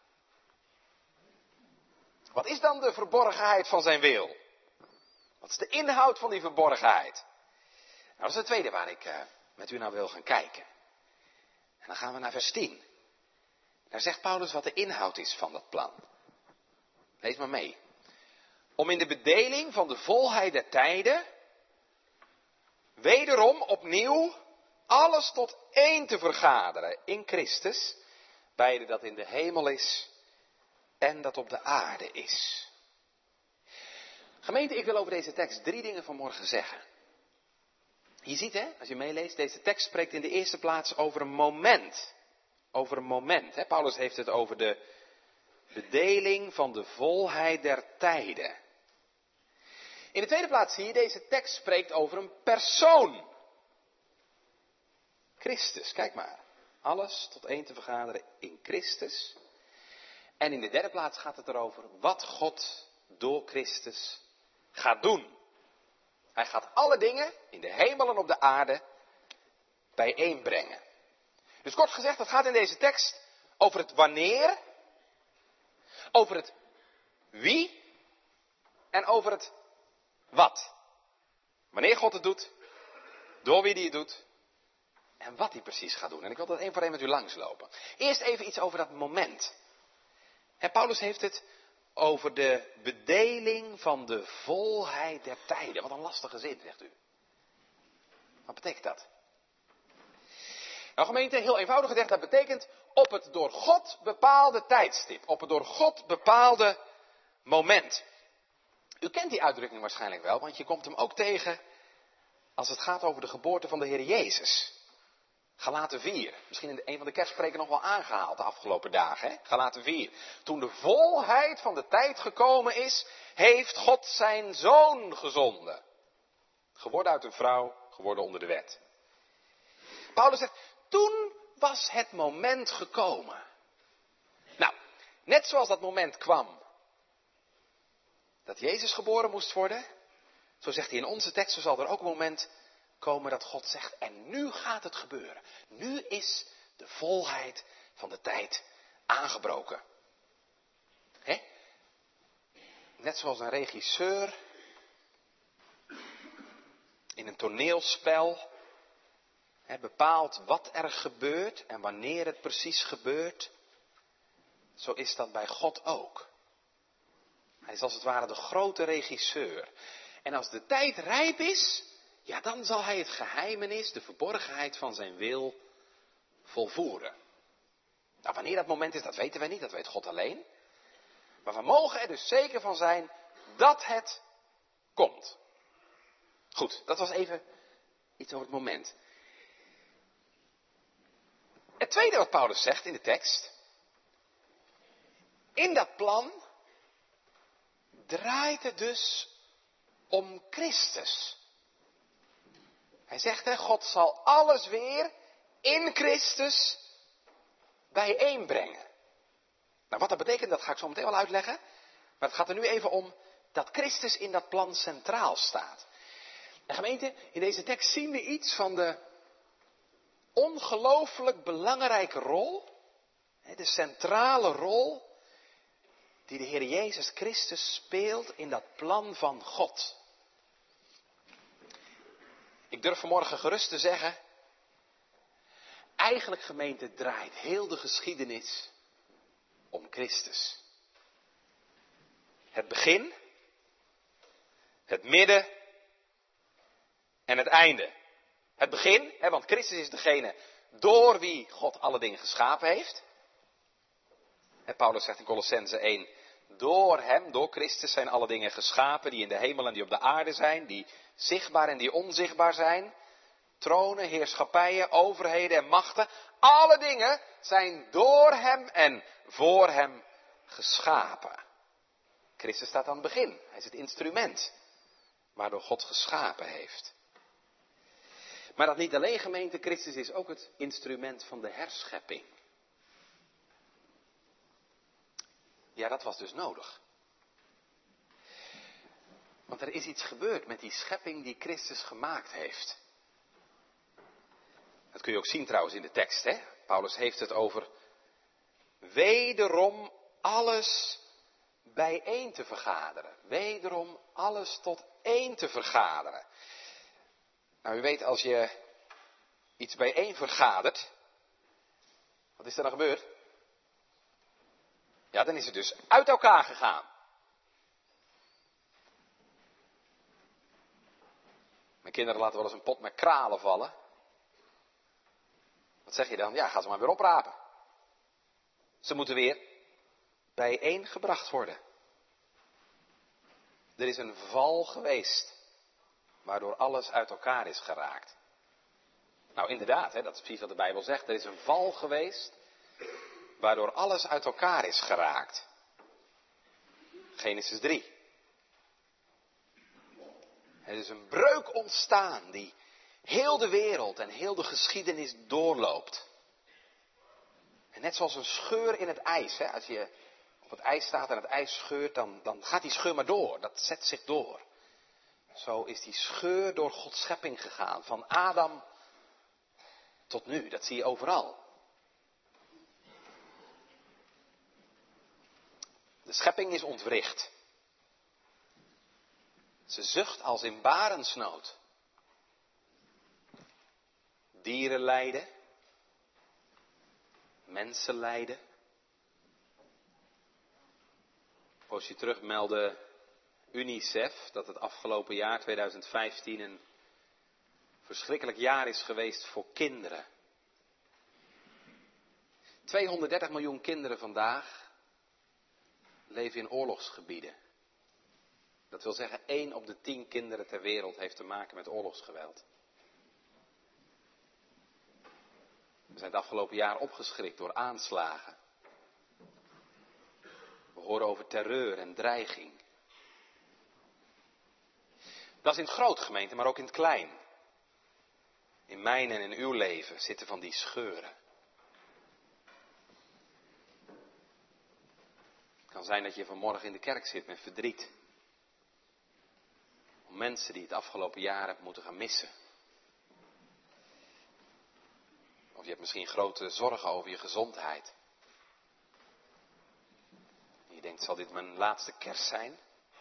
Wat is dan de verborgenheid van zijn wil? Wat is de inhoud van die verborgenheid? Nou, dat is het tweede waar ik uh, met u naar wil gaan kijken. En dan gaan we naar vers tien. Daar zegt Paulus wat de inhoud is van dat plan. Lees maar mee. Om in de bedeling van de volheid der tijden, wederom opnieuw, alles tot één te vergaderen in Christus, beide dat in de hemel is en dat op de aarde is. Gemeente, ik wil over deze tekst drie dingen vanmorgen zeggen. Je ziet, hè, als je meeleest, deze tekst spreekt in de eerste plaats over een moment. Over een moment. Hè. Paulus heeft het over de bedeling van de volheid der tijden. In de tweede plaats zie je, deze tekst spreekt over een persoon. Christus, kijk maar. Alles tot één te vergaderen in Christus. En in de derde plaats gaat het erover wat God door Christus gaat doen. Hij gaat alle dingen in de hemel en op de aarde bijeenbrengen. Dus kort gezegd, het gaat in deze tekst over het wanneer, over het wie en over het wat. Wanneer God het doet, door wie hij het doet en wat hij precies gaat doen. En ik wil dat één voor één met u langslopen. Eerst even iets over dat moment. En Paulus heeft het over de bedeling van de volheid der tijden. Wat een lastige zin, zegt u. Wat betekent dat? Nou gemeente, heel eenvoudig gezegd, dat betekent op het door God bepaalde tijdstip. Op het door God bepaalde moment. U kent die uitdrukking waarschijnlijk wel, want je komt hem ook tegen als het gaat over de geboorte van de Heer Jezus. Galaten vier. Misschien in een van de kerstpreken nog wel aangehaald de afgelopen dagen. Hè? Galaten vier. Toen de volheid van de tijd gekomen is, heeft God zijn zoon gezonden. Geworden uit een vrouw, geworden onder de wet. Paulus zegt, toen was het moment gekomen. Nou, net zoals dat moment kwam dat Jezus geboren moest worden, zo zegt hij in onze tekst, zo zal er ook een moment komen dat God zegt, en nu gaat het gebeuren. Nu is de volheid van de tijd aangebroken. Hè? Net zoals een regisseur in een toneelspel hè, bepaalt wat er gebeurt en wanneer het precies gebeurt. Zo is dat bij God ook. Hij is als het ware de grote regisseur. En als de tijd rijp is, ja, dan zal hij het geheimenis, de verborgenheid van zijn wil volvoeren. Nou, wanneer dat moment is, dat weten wij niet, dat weet God alleen. Maar we mogen er dus zeker van zijn dat het komt. Goed, dat was even iets over het moment. Het tweede wat Paulus zegt in de tekst. In dat plan draait het dus om Christus. Hij zegt, hè, God zal alles weer in Christus bijeenbrengen. Nou, wat dat betekent, dat ga ik zo meteen wel uitleggen. Maar het gaat er nu even om dat Christus in dat plan centraal staat. En gemeente, in deze tekst zien we iets van de ongelooflijk belangrijke rol, de centrale rol die de Heer Jezus Christus speelt in dat plan van God. Ik durf vanmorgen gerust te zeggen, eigenlijk gemeente draait heel de geschiedenis om Christus. Het begin, het midden en het einde. Het begin, hè, want Christus is degene door wie God alle dingen geschapen heeft. En Paulus zegt in Kolossenzen één, door hem, door Christus zijn alle dingen geschapen die in de hemel en die op de aarde zijn, die zichtbaar en die onzichtbaar zijn. Tronen, heerschappijen, overheden en machten. Alle dingen zijn door hem en voor hem geschapen. Christus staat aan het begin. Hij is het instrument waardoor God geschapen heeft. Maar dat niet alleen, gemeente, Christus is ook het instrument van de herschepping. Ja, dat was dus nodig. Want er is iets gebeurd met die schepping die Christus gemaakt heeft. Dat kun je ook zien trouwens in de tekst, hè? Paulus heeft het over wederom alles bijeen te vergaderen. Wederom alles tot één te vergaderen. Nou, u weet, als je iets bijeen vergadert, wat is er dan gebeurd? Ja, dan is het dus uit elkaar gegaan. Mijn kinderen laten wel eens een pot met kralen vallen. Wat zeg je dan? Ja, ga ze maar weer oprapen. Ze moeten weer bijeengebracht worden. Er is een val geweest, waardoor alles uit elkaar is geraakt. Nou, inderdaad, hè, dat is precies wat de Bijbel zegt. Er is een val geweest, waardoor alles uit elkaar is geraakt. Genesis drie. Er is een breuk ontstaan die heel de wereld en heel de geschiedenis doorloopt. En net zoals een scheur in het ijs. Hè, als je op het ijs staat en het ijs scheurt, dan, dan gaat die scheur maar door. Dat zet zich door. Zo is die scheur door Gods schepping gegaan. Van Adam tot nu. Dat zie je overal. De schepping is ontwricht. Ze zucht als in barensnood. Dieren lijden. Mensen lijden. Een poosje terug meldde UNICEF dat het afgelopen jaar tweeduizend vijftien een verschrikkelijk jaar is geweest voor kinderen. tweehonderddertig miljoen kinderen vandaag leven in oorlogsgebieden. Dat wil zeggen, één op de tien kinderen ter wereld heeft te maken met oorlogsgeweld. We zijn het afgelopen jaar opgeschrikt door aanslagen. We horen over terreur en dreiging. Dat is in het groot, gemeente, maar ook in het klein. In mijn en in uw leven zitten van die scheuren. Het kan zijn dat je vanmorgen in de kerk zit met verdriet. Om mensen die het afgelopen jaar hebben moeten gaan missen. Of je hebt misschien grote zorgen over je gezondheid. En je denkt, zal dit mijn laatste kerst zijn?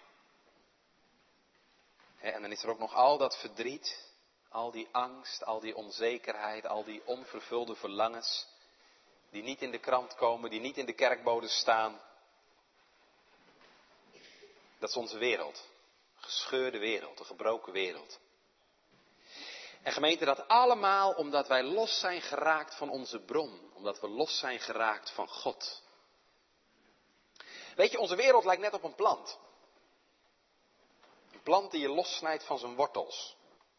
He, en dan is er ook nog al dat verdriet, al die angst, al die onzekerheid, al die onvervulde verlangens. Die niet in de krant komen, die niet in de kerkbode staan. Dat is onze wereld. Een gescheurde wereld, een gebroken wereld. En gemeente, dat allemaal omdat wij los zijn geraakt van onze bron. Omdat we los zijn geraakt van God. Weet je, onze wereld lijkt net op een plant. Een plant die je lossnijdt van zijn wortels.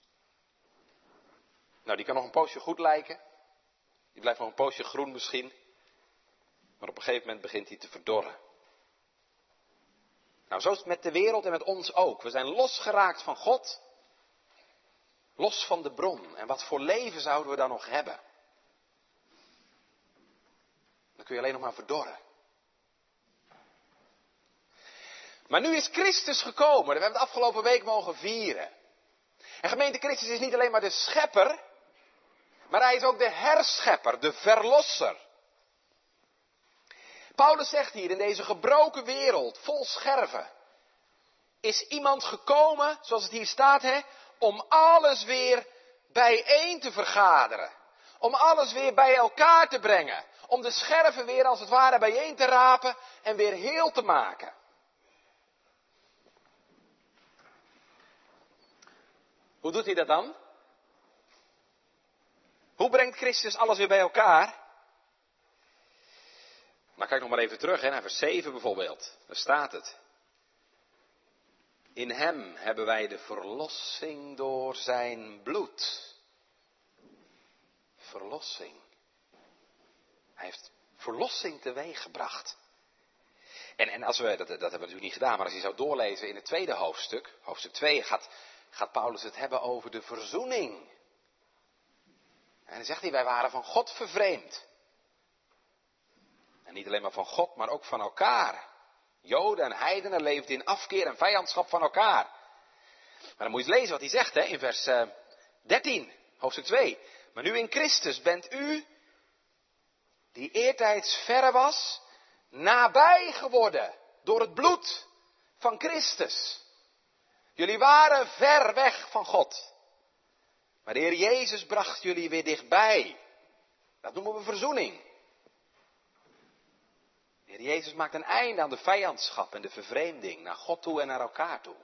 Nou, die kan nog een poosje goed lijken. Die blijft nog een poosje groen misschien. Maar op een gegeven moment begint hij te verdorren. Nou, zo is het met de wereld en met ons ook. We zijn losgeraakt van God. Los van de bron. En wat voor leven zouden we dan nog hebben? Dan kun je alleen nog maar verdorren. Maar nu is Christus gekomen. We hebben het afgelopen week mogen vieren. En gemeente, Christus is niet alleen maar de schepper. Maar hij is ook de herschepper, de verlosser. Paulus zegt hier, in deze gebroken wereld, vol scherven, is iemand gekomen, zoals het hier staat, hè, om alles weer bijeen te vergaderen. Om alles weer bij elkaar te brengen. Om de scherven weer als het ware bijeen te rapen en weer heel te maken. Hoe doet hij dat dan? Hoe brengt Christus alles weer bij elkaar? Nou, kijk nog maar even terug, hè, naar vers zeven bijvoorbeeld. Daar staat het. In hem hebben wij de verlossing door zijn bloed. Verlossing. Hij heeft verlossing teweeggebracht. En, en als we, dat, dat hebben we natuurlijk niet gedaan, maar als je zou doorlezen in het tweede hoofdstuk, hoofdstuk twee, gaat, gaat Paulus het hebben over de verzoening. En dan zegt hij, wij waren van God vervreemd. En niet alleen maar van God, maar ook van elkaar. Joden en heidenen leefden in afkeer en vijandschap van elkaar. Maar dan moet je eens lezen wat hij zegt, hè, in vers uh, dertien, hoofdstuk twee. Maar nu in Christus bent u, die eertijds verre was, nabij geworden door het bloed van Christus. Jullie waren ver weg van God. Maar de Heer Jezus bracht jullie weer dichtbij. Dat noemen we verzoening. De Heer Jezus maakt een einde aan de vijandschap en de vervreemding naar God toe en naar elkaar toe.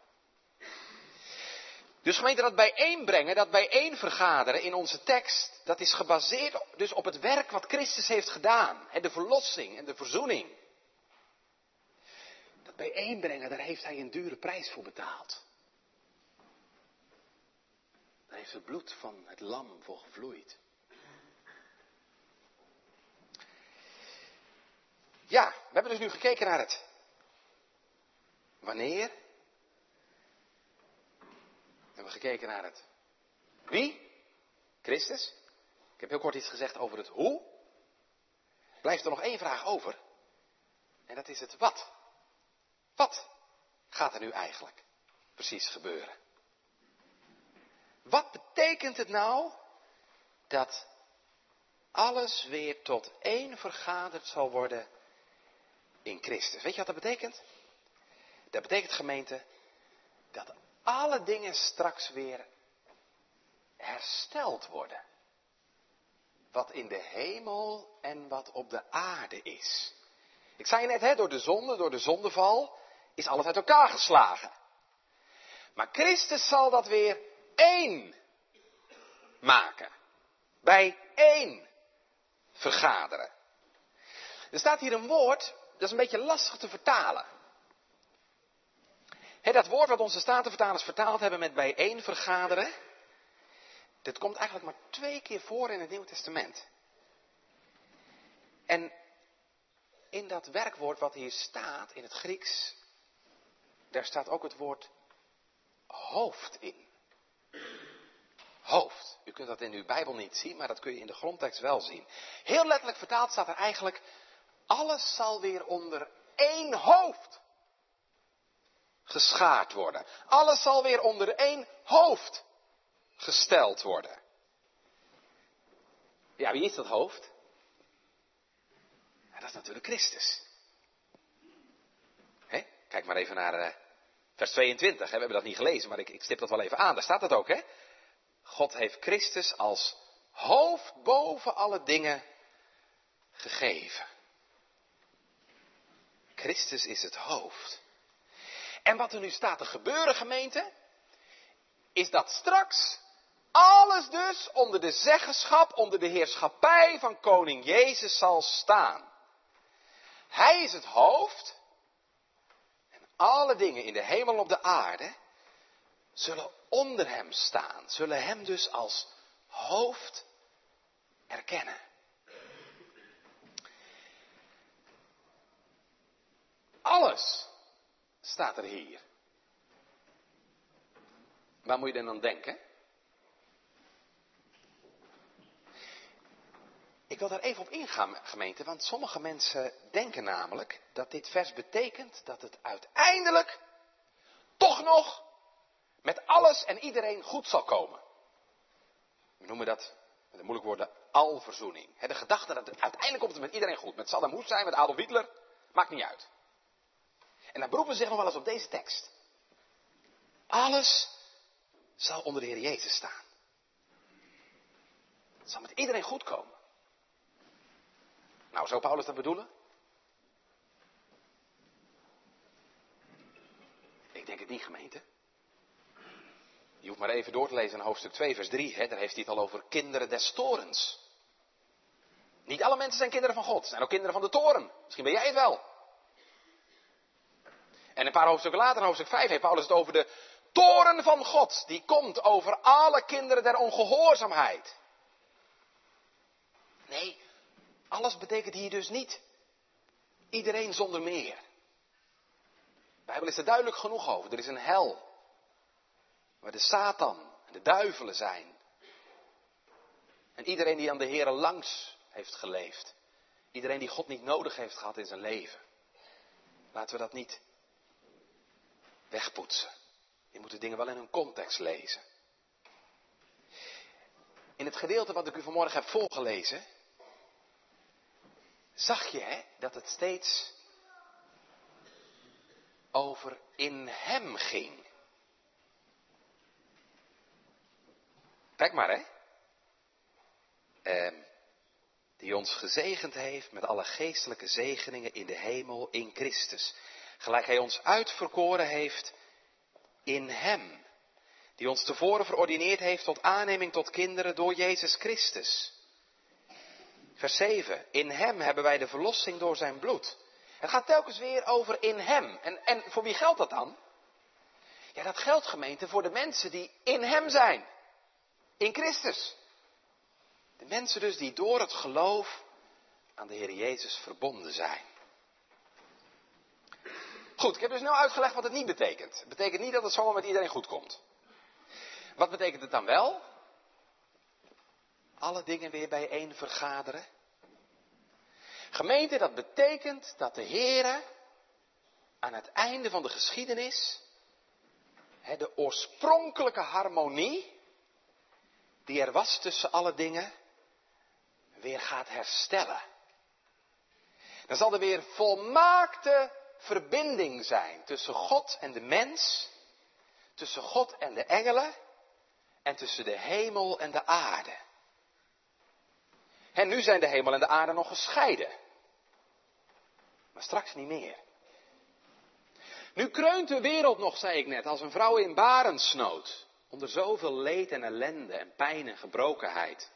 Dus gemeente, dat bijeenbrengen, dat bijeenvergaderen in onze tekst, dat is gebaseerd dus op het werk wat Christus heeft gedaan. De verlossing en de verzoening. Dat bijeenbrengen, daar heeft hij een dure prijs voor betaald. Daar heeft het bloed van het lam voor gevloeid. Ja, we hebben dus nu gekeken naar het wanneer. We hebben gekeken naar het wie. Christus. Ik heb heel kort iets gezegd over het hoe. Blijft er nog één vraag over. En dat is het wat. Wat gaat er nu eigenlijk precies gebeuren? Wat betekent het nou dat alles weer tot één vergaderd zal worden in Christus? Weet je wat dat betekent? Dat betekent, gemeente, dat alle dingen straks weer hersteld worden. Wat in de hemel en wat op de aarde is. Ik zei net, hè, door de zonde, door de zondeval, is alles uit elkaar geslagen. Maar Christus zal dat weer één maken. Bij één vergaderen. Er staat hier een woord, dat is een beetje lastig te vertalen. He, dat woord wat onze statenvertalers vertaald hebben met bijeen vergaderen, dit komt eigenlijk maar twee keer voor in het Nieuwe Testament. En in dat werkwoord wat hier staat, in het Grieks, daar staat ook het woord hoofd in. Hoofd. U kunt dat in uw Bijbel niet zien, maar dat kun je in de grondtekst wel zien. Heel letterlijk vertaald staat er eigenlijk, alles zal weer onder één hoofd geschaard worden. Alles zal weer onder één hoofd gesteld worden. Ja, wie is dat hoofd? Ja, dat is natuurlijk Christus. He? Kijk maar even naar uh, vers tweeëntwintig. He? We hebben dat niet gelezen, maar ik, ik stip dat wel even aan. Daar staat het ook, hè? God heeft Christus als hoofd boven alle dingen gegeven. Christus is het hoofd. En wat er nu staat te gebeuren, gemeente, is dat straks alles dus onder de zeggenschap, onder de heerschappij van koning Jezus zal staan. Hij is het hoofd en alle dingen in de hemel en op de aarde zullen onder hem staan, zullen hem dus als hoofd erkennen. Alles staat er hier. Waar moet je dan aan denken? Ik wil daar even op ingaan, gemeente, want sommige mensen denken namelijk dat dit vers betekent dat het uiteindelijk toch nog met alles en iedereen goed zal komen. We noemen dat met een moeilijk woord, de alverzoening. He, de gedachte dat het, uiteindelijk komt het met iedereen goed. Met Saddam Hussein, met Adolf Hitler, maakt niet uit. En dan beroepen ze zich nog wel eens op deze tekst. Alles zal onder de Heer Jezus staan. Het zal met iedereen goed komen. Nou, zou Paulus dat bedoelen? Ik denk het niet, gemeente. Je hoeft maar even door te lezen in hoofdstuk twee, vers drie. Hè? Daar heeft hij het al over kinderen des torens. Niet alle mensen zijn kinderen van God. Zijn ook kinderen van de toren. Misschien ben jij het wel. En een paar hoofdstukken later, in hoofdstuk vijf, heeft Paulus het over de toren van God. Die komt over alle kinderen der ongehoorzaamheid. Nee, alles betekent hier dus niet iedereen zonder meer. De Bijbel is er duidelijk genoeg over. Er is een hel. Waar de Satan en de duivelen zijn. En iedereen die aan de Here langs heeft geleefd. Iedereen die God niet nodig heeft gehad in zijn leven. Laten we dat niet wegpoetsen. Je moet de dingen wel in hun context lezen. In het gedeelte wat ik u vanmorgen heb voorgelezen. Zag je hè, dat het steeds over in hem ging. Kijk maar hè. Eh, die ons gezegend heeft met alle geestelijke zegeningen in de hemel in Christus. Gelijk hij ons uitverkoren heeft in hem. Die ons tevoren verordineerd heeft tot aanneming tot kinderen door Jezus Christus. Vers zeven. In hem hebben wij de verlossing door zijn bloed. Het gaat telkens weer over in hem. En, en voor wie geldt dat dan? Ja, dat geldt, gemeente, voor de mensen die in hem zijn. In Christus. De mensen dus die door het geloof aan de Heer Jezus verbonden zijn. Goed, ik heb dus nu uitgelegd wat het niet betekent. Het betekent niet dat het zomaar met iedereen goed komt. Wat betekent het dan wel? Alle dingen weer bijeen vergaderen. Gemeente, dat betekent dat de Heere aan het einde van de geschiedenis de oorspronkelijke harmonie die er was tussen alle dingen weer gaat herstellen. Dan zal er weer volmaakte verbinding zijn tussen God en de mens, tussen God en de engelen en tussen de hemel en de aarde. En nu zijn de hemel en de aarde nog gescheiden. Maar straks niet meer. Nu kreunt de wereld nog, zei ik net, als een vrouw in barensnood. Onder zoveel leed en ellende en pijn en gebrokenheid.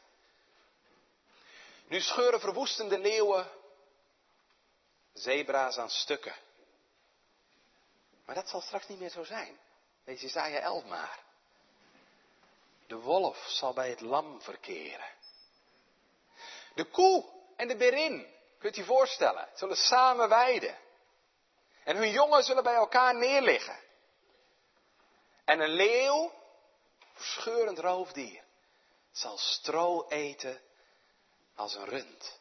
Nu scheuren verwoestende leeuwen zebra's aan stukken. Maar dat zal straks niet meer zo zijn. Lees Jesaja elf maar. De wolf zal bij het lam verkeren. De koe en de berin, kunt u je voorstellen, zullen samen weiden. En hun jongen zullen bij elkaar neerliggen. En een leeuw, verscheurend roofdier, zal stro eten als een rund.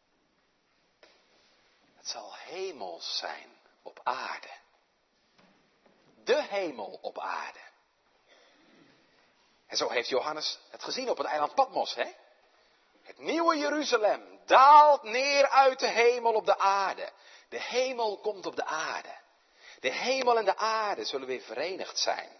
Het zal hemels zijn op aarde. De hemel op aarde. En zo heeft Johannes het gezien op het eiland Patmos, hè? Het nieuwe Jeruzalem daalt neer uit de hemel op de aarde. De hemel komt op de aarde. De hemel en de aarde zullen weer verenigd zijn.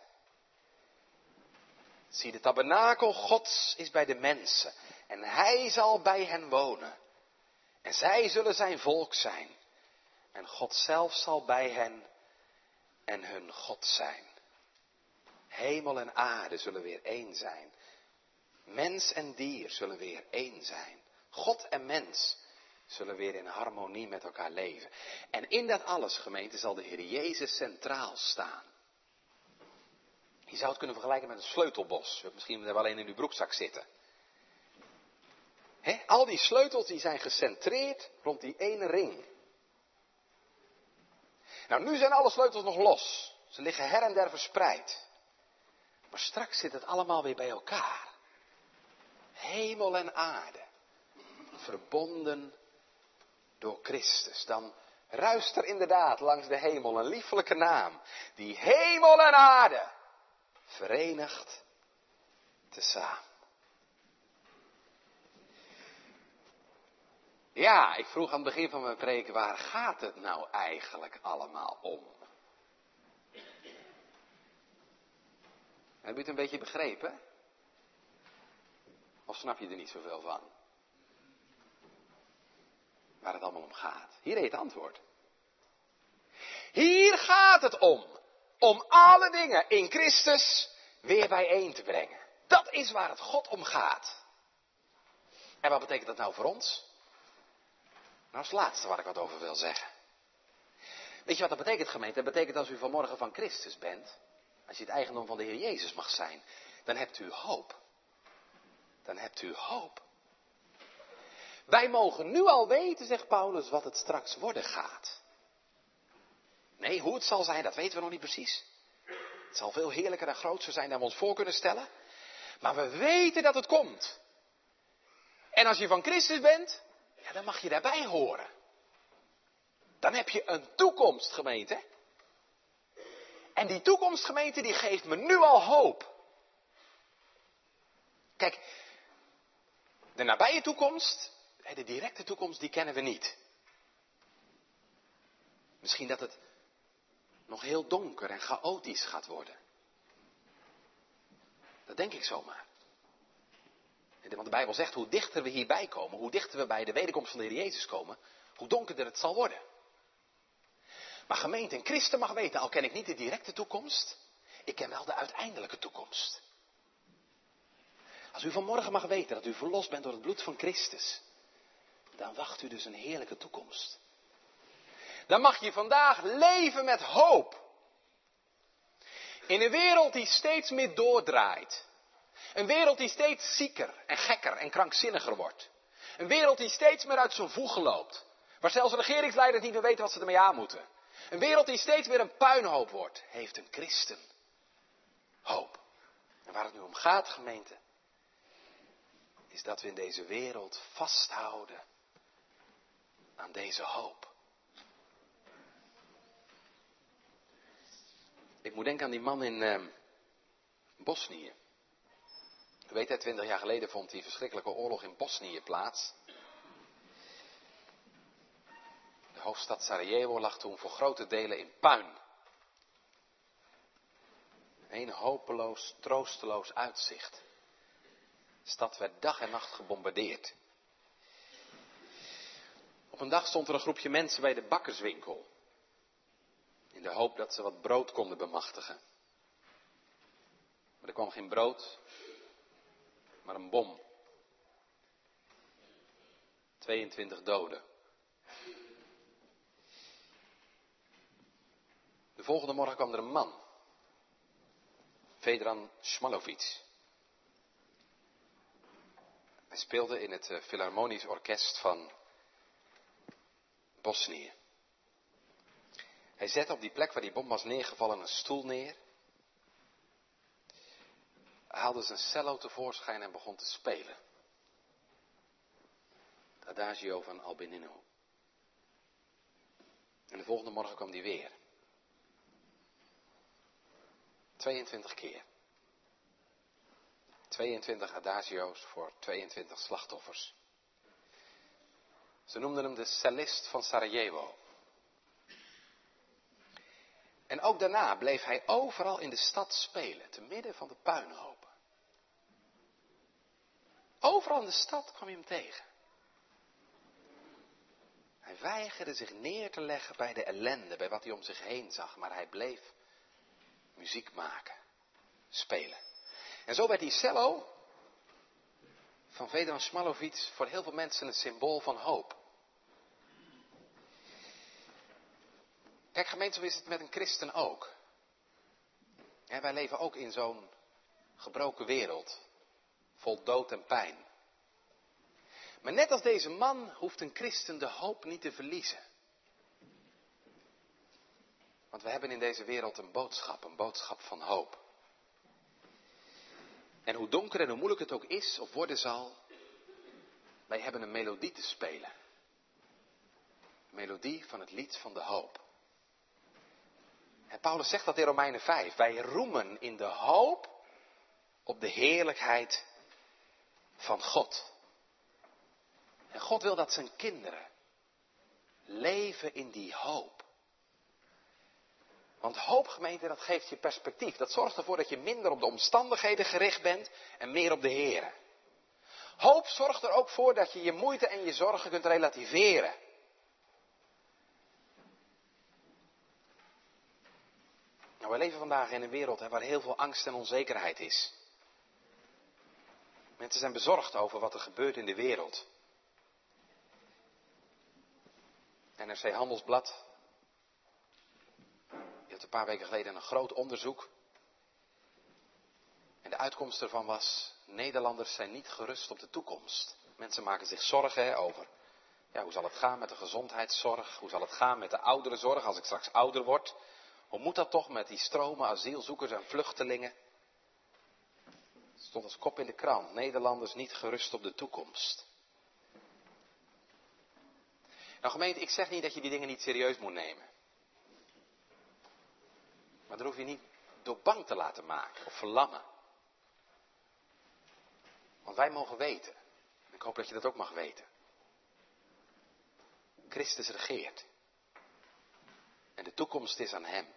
Zie, de tabernakel Gods is bij de mensen. En hij zal bij hen wonen. En zij zullen zijn volk zijn. En God zelf zal bij hen en hun God zijn. Hemel en aarde zullen weer één zijn. Mens en dier zullen weer één zijn. God en mens zullen weer in harmonie met elkaar leven. En in dat alles, gemeente, zal de Heer Jezus centraal staan. Je zou het kunnen vergelijken met een sleutelbos. Je hebt misschien er wel een in uw broekzak zitten. He, al die sleutels die zijn gecentreerd rond die ene ring. Nou, nu zijn alle sleutels nog los. Ze liggen her en der verspreid. Maar straks zit het allemaal weer bij elkaar. Hemel en aarde. Verbonden door Christus. Dan ruist er inderdaad langs de hemel een liefelijke naam. Die hemel en aarde verenigt tezamen. Ja, ik vroeg aan het begin van mijn preek, waar gaat het nou eigenlijk allemaal om? Heb je het een beetje begrepen? Of snap je er niet zoveel van? Waar het allemaal om gaat. Hier heet het antwoord. Hier gaat het om. Om alle dingen in Christus weer bijeen te brengen. Dat is waar het God om gaat. En wat betekent dat nou voor ons? Nou, als laatste waar ik wat over wil zeggen. Weet je wat dat betekent, gemeente? Dat betekent als u vanmorgen van Christus bent. Als je het eigendom van de Heer Jezus mag zijn. Dan hebt u hoop. Dan hebt u hoop. Wij mogen nu al weten, zegt Paulus, wat het straks worden gaat. Nee, hoe het zal zijn, dat weten we nog niet precies. Het zal veel heerlijker en groter zijn dan we ons voor kunnen stellen. Maar we weten dat het komt. En als je van Christus bent, ja, dan mag je daarbij horen. Dan heb je een toekomst, gemeente. En die toekomst, gemeente, die geeft me nu al hoop. Kijk, de nabije toekomst, de directe toekomst, die kennen we niet. Misschien dat het nog heel donker en chaotisch gaat worden. Dat denk ik zomaar. Want de Bijbel zegt, hoe dichter we hierbij komen, hoe dichter we bij de wederkomst van de Heer Jezus komen, hoe donkerder het zal worden. Maar gemeente, een christen mag weten, al ken ik niet de directe toekomst, ik ken wel de uiteindelijke toekomst. Als u vanmorgen mag weten dat u verlost bent door het bloed van Christus, dan wacht u dus een heerlijke toekomst. Dan mag je vandaag leven met hoop. In een wereld die steeds meer doordraait. Een wereld die steeds zieker en gekker en krankzinniger wordt. Een wereld die steeds meer uit zijn voegen loopt. Waar zelfs regeringsleiders niet meer weten wat ze ermee aan moeten. Een wereld die steeds weer een puinhoop wordt. Heeft een christen hoop. En waar het nu om gaat, gemeente. Is dat we in deze wereld vasthouden aan deze hoop. Ik moet denken aan die man in uh, Bosnië. U weet, hè, twintig jaar geleden vond die verschrikkelijke oorlog in Bosnië plaats. De hoofdstad Sarajevo lag toen voor grote delen in puin. Een hopeloos, troosteloos uitzicht. De stad werd dag en nacht gebombardeerd. Op een dag stond er een groepje mensen bij de bakkerswinkel. In de hoop dat ze wat brood konden bemachtigen. Maar er kwam geen brood, maar een bom. tweeëntwintig doden. De volgende morgen kwam er een man. Vedran Smalovic. Hij speelde in het Philharmonisch Orkest van Bosnië. Hij zette op die plek waar die bom was neergevallen een stoel neer. Hij haalde zijn cello tevoorschijn en begon te spelen. Het Adagio van Albinino. En de volgende morgen kwam hij weer. tweeëntwintig keer. tweeëntwintig Adagio's voor tweeëntwintig slachtoffers. Ze noemden hem de cellist van Sarajevo. En ook daarna bleef hij overal in de stad spelen, te midden van de puinhopen. Overal in de stad kwam je hem tegen. Hij weigerde zich neer te leggen bij de ellende, bij wat hij om zich heen zag, maar hij bleef muziek maken, spelen. En zo werd die cello van Vedran Smalovic voor heel veel mensen een symbool van hoop. Kijk, gemeente, zo is het met een christen ook. En wij leven ook in zo'n gebroken wereld, vol dood en pijn. Maar net als deze man hoeft een christen de hoop niet te verliezen. Want we hebben in deze wereld een boodschap, een boodschap van hoop. En hoe donker en hoe moeilijk het ook is of worden zal, wij hebben een melodie te spelen. Een melodie van het lied van de hoop. En Paulus zegt dat in Romeinen vijf. Wij roemen in de hoop op de heerlijkheid van God. En God wil dat zijn kinderen leven in die hoop. Want hoop, gemeente, dat geeft je perspectief. Dat zorgt ervoor dat je minder op de omstandigheden gericht bent en meer op de Heere. Hoop zorgt er ook voor dat je je moeite en je zorgen kunt relativeren. Nou, we leven vandaag in een wereld hè, waar heel veel angst en onzekerheid is. Mensen zijn bezorgd over wat er gebeurt in de wereld. N R C Handelsblad die had een paar weken geleden een groot onderzoek. En de uitkomst ervan was, Nederlanders zijn niet gerust op de toekomst. Mensen maken zich zorgen hè, over, ja, hoe zal het gaan met de gezondheidszorg? Hoe zal het gaan met de ouderenzorg als ik straks ouder word? Hoe moet dat toch met die stromen asielzoekers en vluchtelingen? Het stond als kop in de krant, Nederlanders niet gerust op de toekomst. Nou gemeente, ik zeg niet dat je die dingen niet serieus moet nemen. Maar daar hoef je niet door bang te laten maken of verlammen. Want wij mogen weten, en ik hoop dat je dat ook mag weten. Christus regeert. En de toekomst is aan hem.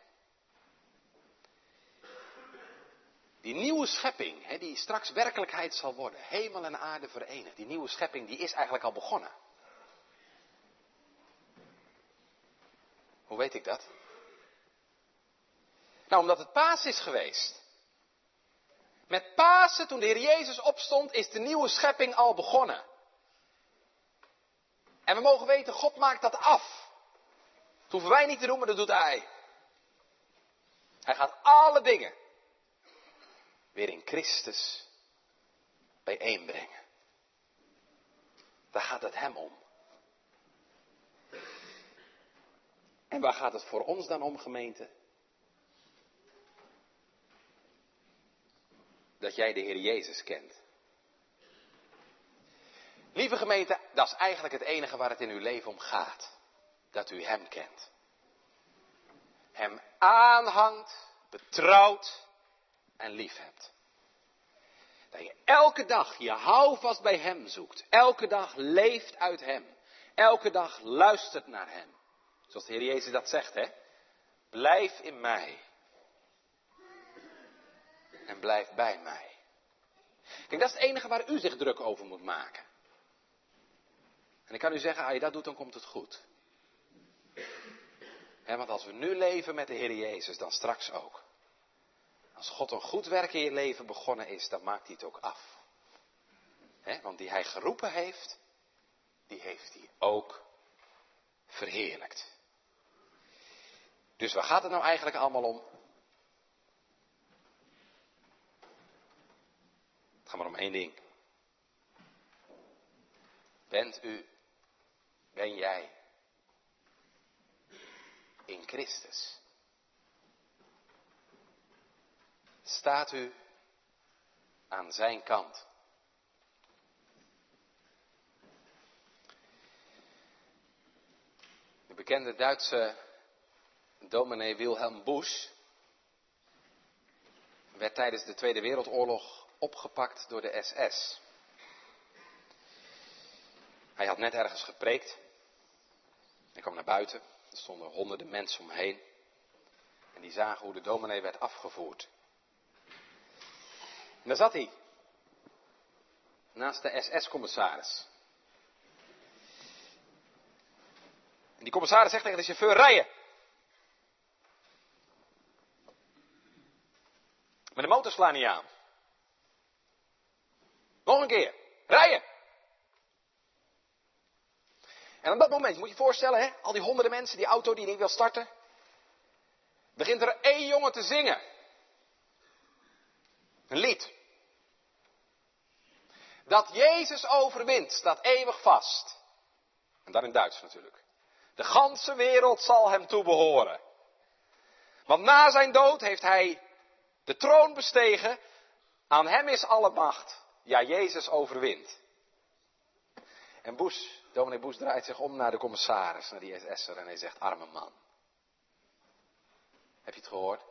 Die nieuwe schepping, hè, die straks werkelijkheid zal worden, hemel en aarde verenigd. Die nieuwe schepping, die is eigenlijk al begonnen. Hoe weet ik dat? Nou, omdat het Paas is geweest. Met Pasen, toen de Heer Jezus opstond, is de nieuwe schepping al begonnen. En we mogen weten, God maakt dat af. Dat hoeven wij niet te doen, maar dat doet Hij. Hij gaat alle dingen weer in Christus bijeenbrengen. Daar gaat het hem om. En waar gaat het voor ons dan om, gemeente? Dat jij de Heer Jezus kent. Lieve gemeente, dat is eigenlijk het enige waar het in uw leven om gaat. Dat u hem kent. Hem aanhangt, betrouwt en lief hebt. Dat je elke dag je houvast bij hem zoekt. Elke dag leeft uit hem. Elke dag luistert naar hem. Zoals de Heer Jezus dat zegt, hè. Blijf in mij. En blijf bij mij. Kijk, dat is het enige waar u zich druk over moet maken. En ik kan u zeggen, als je dat doet, dan komt het goed. He, want als we nu leven met de Heer Jezus, dan straks ook. Als God een goed werk in je leven begonnen is, dan maakt hij het ook af. He, want die hij geroepen heeft, die heeft hij ook verheerlijkt. Dus waar gaat het nou eigenlijk allemaal om? Het gaat maar om één ding. Bent u, ben jij in Christus? Staat u aan zijn kant? De bekende Duitse dominee Wilhelm Busch werd tijdens de Tweede Wereldoorlog opgepakt door de S S. Hij had net ergens gepreekt. Hij kwam naar buiten. Er stonden honderden mensen omheen. En die zagen hoe de dominee werd afgevoerd. En daar zat hij. Naast de S S-commissaris. En die commissaris zegt tegen de chauffeur, rijden. Maar de motor slaat niet aan. Nog een keer. Rijden. En op dat moment, moet je je voorstellen, hè, al die honderden mensen, die auto die niet wil starten. Begint er één jongen te zingen. Een lied. Dat Jezus overwint, staat eeuwig vast. En dan in Duits natuurlijk. De ganse wereld zal hem toebehoren. Want na zijn dood heeft hij de troon bestegen. Aan hem is alle macht. Ja, Jezus overwint. En Busch, dominee Busch draait zich om naar de commissaris, naar die S S'er. En hij zegt, arme man. Heb je het gehoord?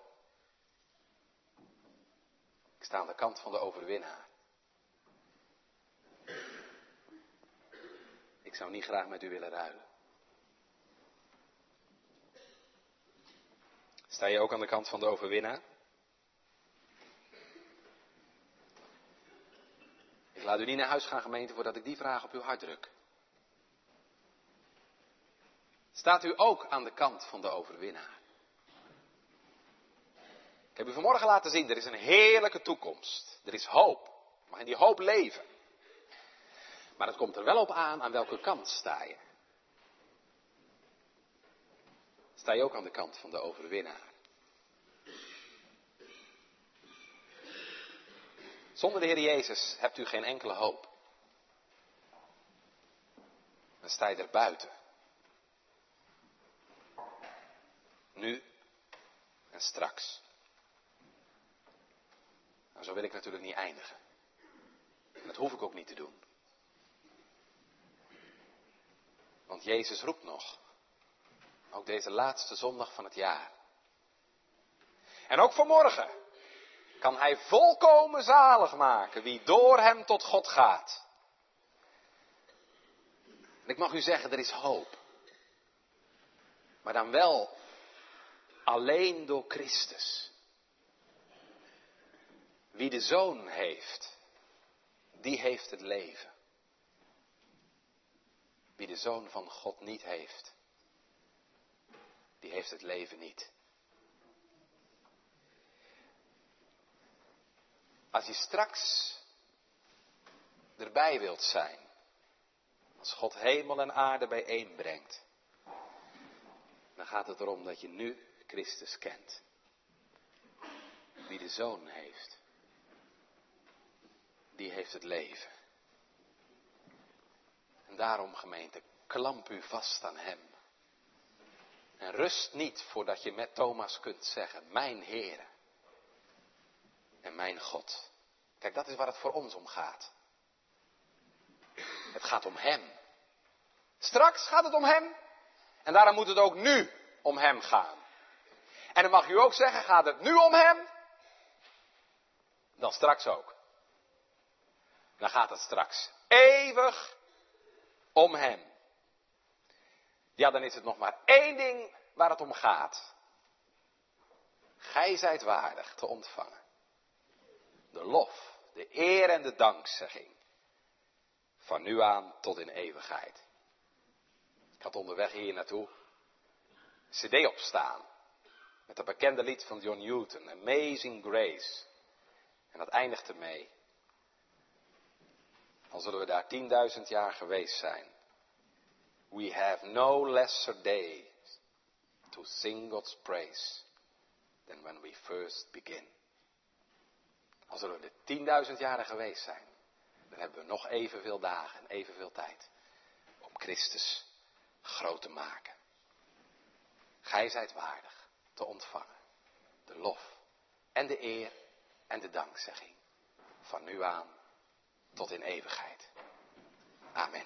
Ik sta aan de kant van de overwinnaar. Ik zou niet graag met u willen ruilen. Sta je ook aan de kant van de overwinnaar? Ik laat u niet naar huis gaan, gemeente, voordat ik die vraag op uw hart druk. Staat u ook aan de kant van de overwinnaar? Ik heb u vanmorgen laten zien, er is een heerlijke toekomst. Er is hoop. Je mag in die hoop leven. Maar het komt er wel op aan, aan welke kant sta je. Sta je ook aan de kant van de overwinnaar? Zonder de Heer Jezus hebt u geen enkele hoop. Dan sta je er buiten. Nu en straks. Nou, zo wil ik natuurlijk niet eindigen. En dat hoef ik ook niet te doen. Want Jezus roept nog. Ook deze laatste zondag van het jaar. En ook vanmorgen kan hij volkomen zalig maken wie door hem tot God gaat. En ik mag u zeggen, er is hoop. Maar dan wel alleen door Christus. Wie de Zoon heeft, die heeft het leven. Wie de Zoon van God niet heeft, die heeft het leven niet. Als je straks erbij wilt zijn, als God hemel en aarde bijeenbrengt, dan gaat het erom dat je nu Christus kent. Wie de Zoon heeft, die heeft het leven. En daarom, gemeente, klamp u vast aan hem. En rust niet voordat je met Thomas kunt zeggen, mijn Heere en mijn God. Kijk, dat is waar het voor ons om gaat. Het gaat om hem. Straks gaat het om hem. En daarom moet het ook nu om hem gaan. En dan mag u ook zeggen, gaat het nu om hem? Dan straks ook. Dan gaat het straks eeuwig om hem. Ja, dan is het nog maar één ding waar het om gaat. Gij zijt waardig te ontvangen. De lof, de eer en de dankzegging. Van nu aan tot in eeuwigheid. Ik had onderweg hier naartoe een cd opstaan. Met dat bekende lied van John Newton. Amazing Grace. En dat eindigt ermee. Al zullen we daar tienduizend jaar geweest zijn. We have no lesser day to sing God's praise than when we first begin. Al zullen we er tienduizend jaren geweest zijn, dan hebben we nog evenveel dagen en evenveel tijd om Christus groot te maken. Gij zijt waardig te ontvangen de lof en de eer en de dankzegging van nu aan tot in eeuwigheid. Amen.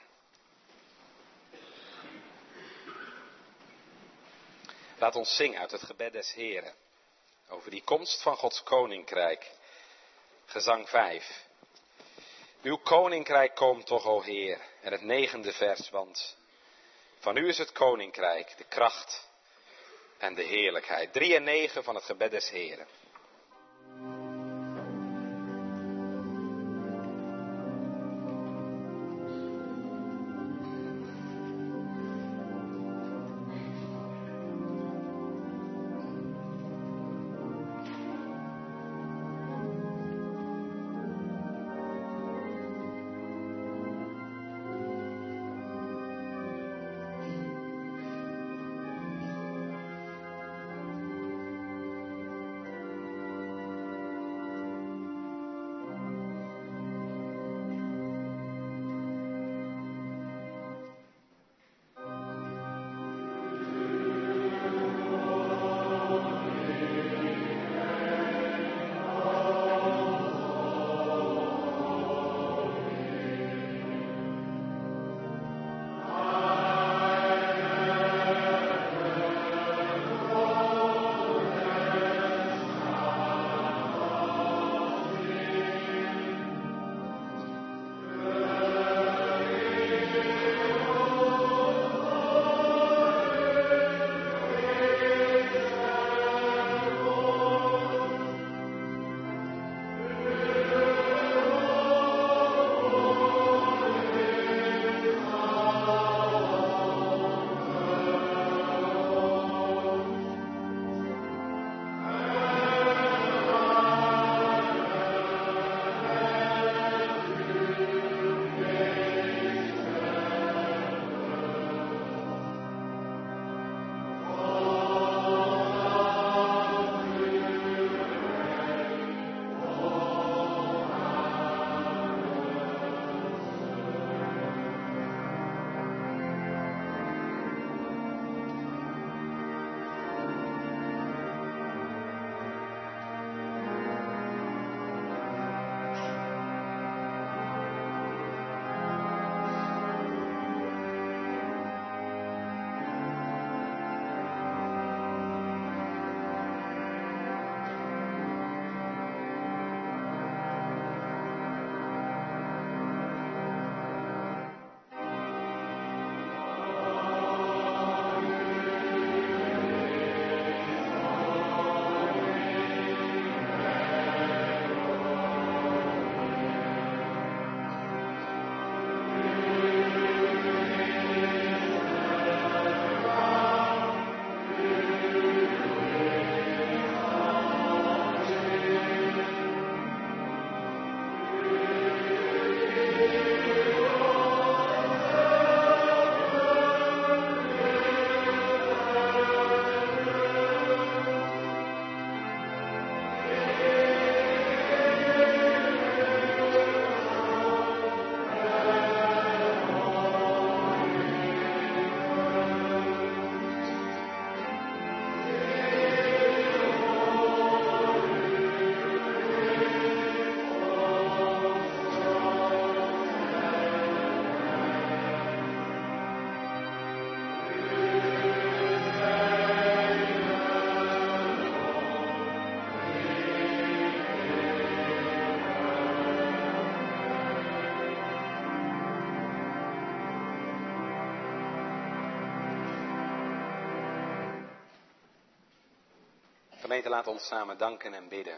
Laat ons zingen uit het gebed des Heren over die komst van Gods koninkrijk. Gezang vijf. Uw koninkrijk komt toch, o Heer. En het negende vers, want van u is het koninkrijk, de kracht en de heerlijkheid. Drie en negen van het gebed des Heren. Gemeente, laat ons samen danken en bidden.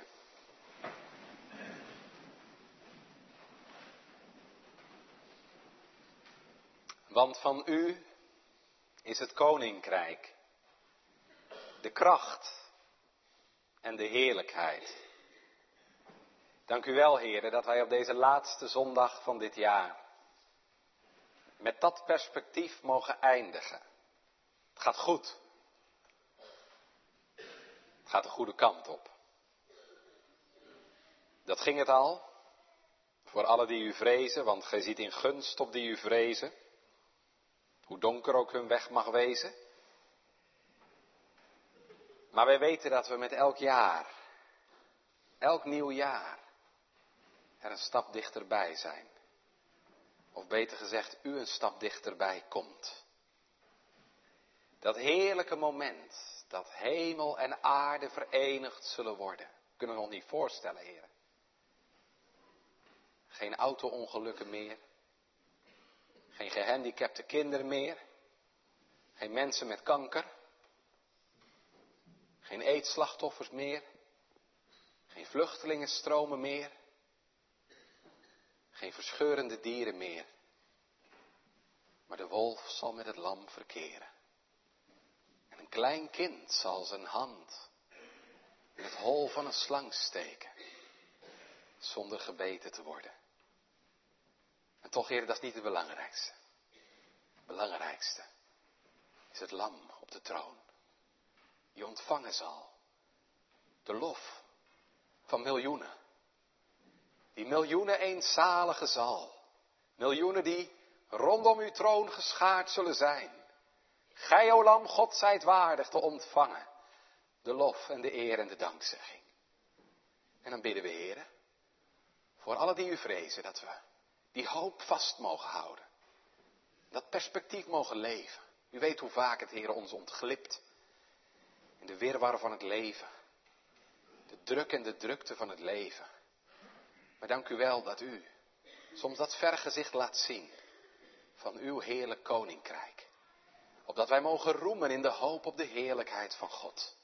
Want van u is het koninkrijk, de kracht en de heerlijkheid. Dank u wel, Heere, dat wij op deze laatste zondag van dit jaar met dat perspectief mogen eindigen. Het gaat goed. Het gaat de goede kant op. Dat ging het al. Voor alle die u vrezen, want gij ziet in gunst op die u vrezen. Hoe donker ook hun weg mag wezen. Maar wij weten dat we met elk jaar, elk nieuw jaar, er een stap dichterbij zijn. Of beter gezegd, u een stap dichterbij komt. Dat heerlijke moment, dat hemel en aarde verenigd zullen worden. Kunnen we nog niet voorstellen, heren. Geen auto-ongelukken meer. Geen gehandicapte kinderen meer. Geen mensen met kanker. Geen eetslachtoffers meer. Geen vluchtelingenstromen meer. Geen verscheurende dieren meer. Maar de wolf zal met het lam verkeren. En een klein kind zal zijn hand in het hol van een slang steken. Zonder gebeten te worden. En toch, heren, dat is niet het belangrijkste. Het belangrijkste is het lam op de troon. Die ontvangen zal de lof van miljoenen. Die miljoenen eenzalige zal. Miljoenen die rondom uw troon geschaard zullen zijn. Gij, o lam, God, zijt waardig te ontvangen de lof en de eer en de dankzegging. En dan bidden we, heren, voor alle die u vrezen, dat we die hoop vast mogen houden. Dat perspectief mogen leven. U weet hoe vaak het, heren, ons ontglipt. In de wirwar van het leven. De druk en de drukte van het leven. Maar dank u wel dat u soms dat vergezicht laat zien van uw heerlijk koninkrijk. Opdat wij mogen roemen in de hoop op de heerlijkheid van God.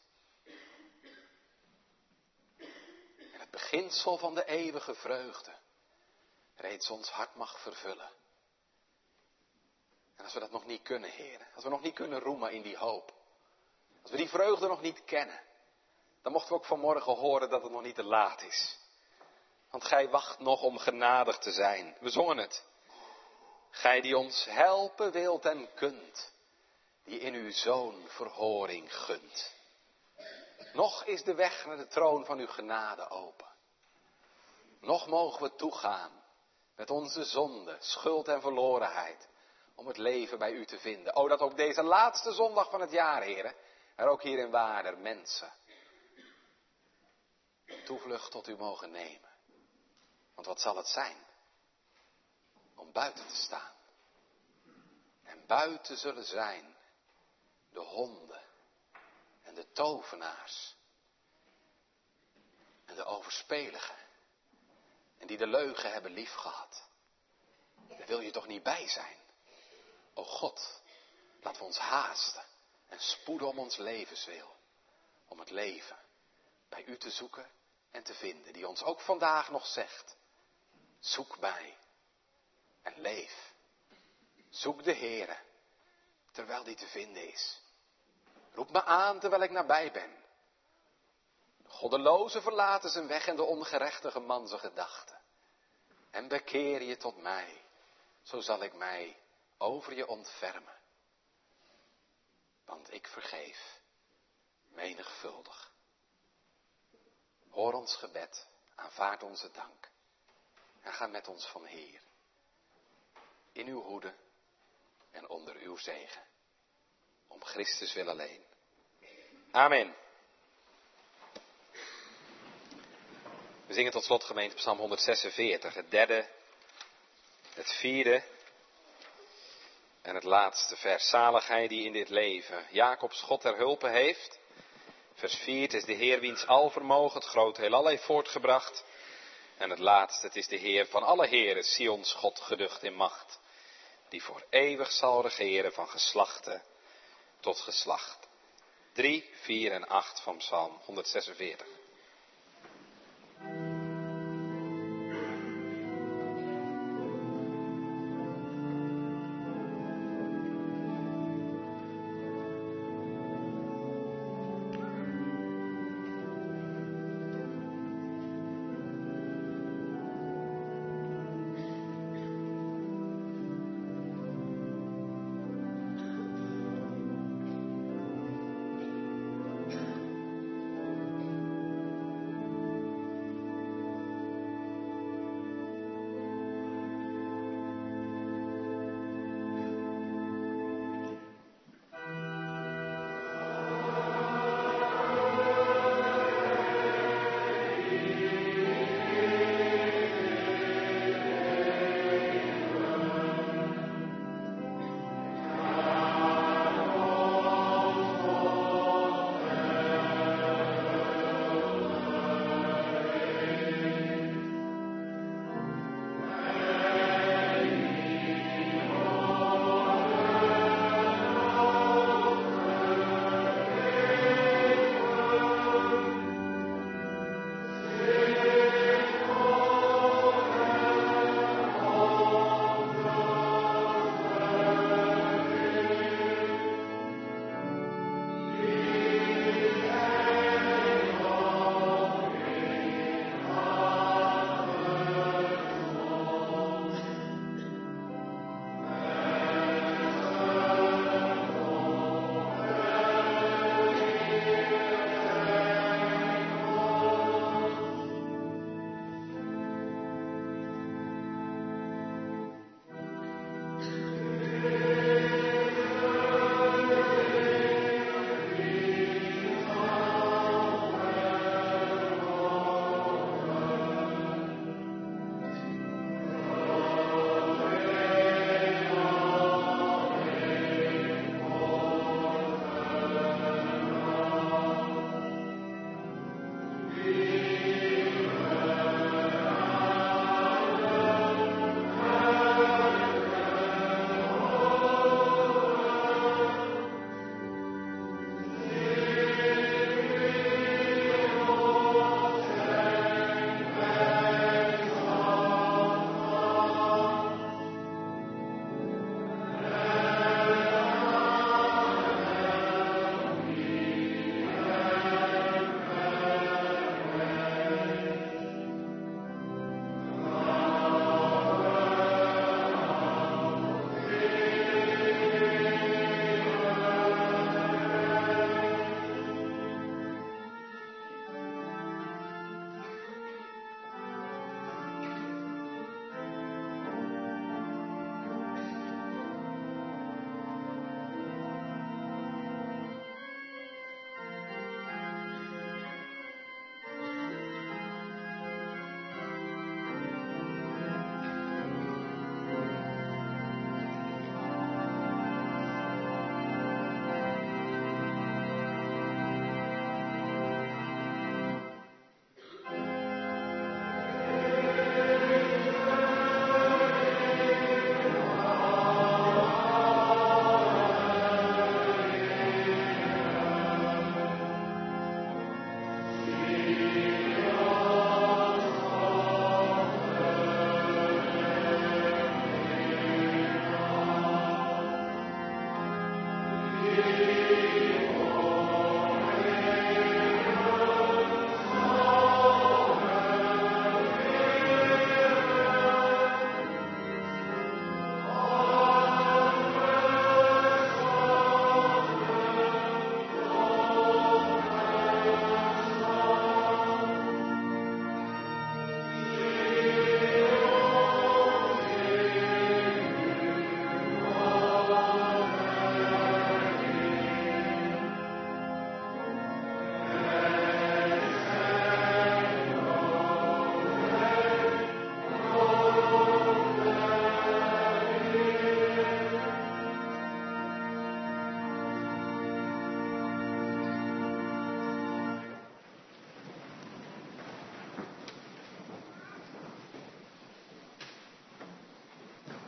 En het beginsel van de eeuwige vreugde reeds ons hart mag vervullen. En als we dat nog niet kunnen, heren, als we nog niet kunnen roemen in die hoop, als we die vreugde nog niet kennen, dan mochten we ook vanmorgen horen dat het nog niet te laat is. Want gij wacht nog om genadig te zijn. We zongen het. Gij die ons helpen wilt en kunt, die in uw Zoon verhoring gunt. Nog is de weg naar de troon van uw genade open. Nog mogen we toegaan met onze zonde, schuld en verlorenheid, om het leven bij u te vinden. O, dat ook deze laatste zondag van het jaar, heren, er ook hier in Waarder mensen toevlucht tot u mogen nemen. Want wat zal het zijn om buiten te staan? En buiten zullen zijn de honden en de tovenaars en de overspeligen en die de leugen hebben liefgehad. Daar wil je toch niet bij zijn? O God, laten we ons haasten en spoeden om ons levenswil. Om het leven bij u te zoeken en te vinden. Die ons ook vandaag nog zegt. Zoek mij en leef. Zoek de Heere terwijl die te vinden is. Roep me aan terwijl ik nabij ben. De goddeloze verlaten zijn weg en de ongerechtige man zijn gedachten. En bekeer je tot mij, zo zal ik mij over je ontfermen. Want ik vergeef menigvuldig. Hoor ons gebed, aanvaard onze dank. En ga met ons van hier. In uw hoede en onder uw zegen. Om Christus wil alleen. Amen. We zingen tot slot, gemeente, Psalm honderdzesenveertig. Het derde, het vierde en het laatste vers. Zalig hij die in dit leven Jacobs God ter hulpe heeft. Vers vier, het is de Heer wiens alvermogen het grote heelal heeft voortgebracht. En het laatste, het is de Heer van alle heren, Sions God geducht in macht. Die voor eeuwig zal regeren van geslachte tot geslacht. drie, vier en acht van Psalm honderdzesenveertig.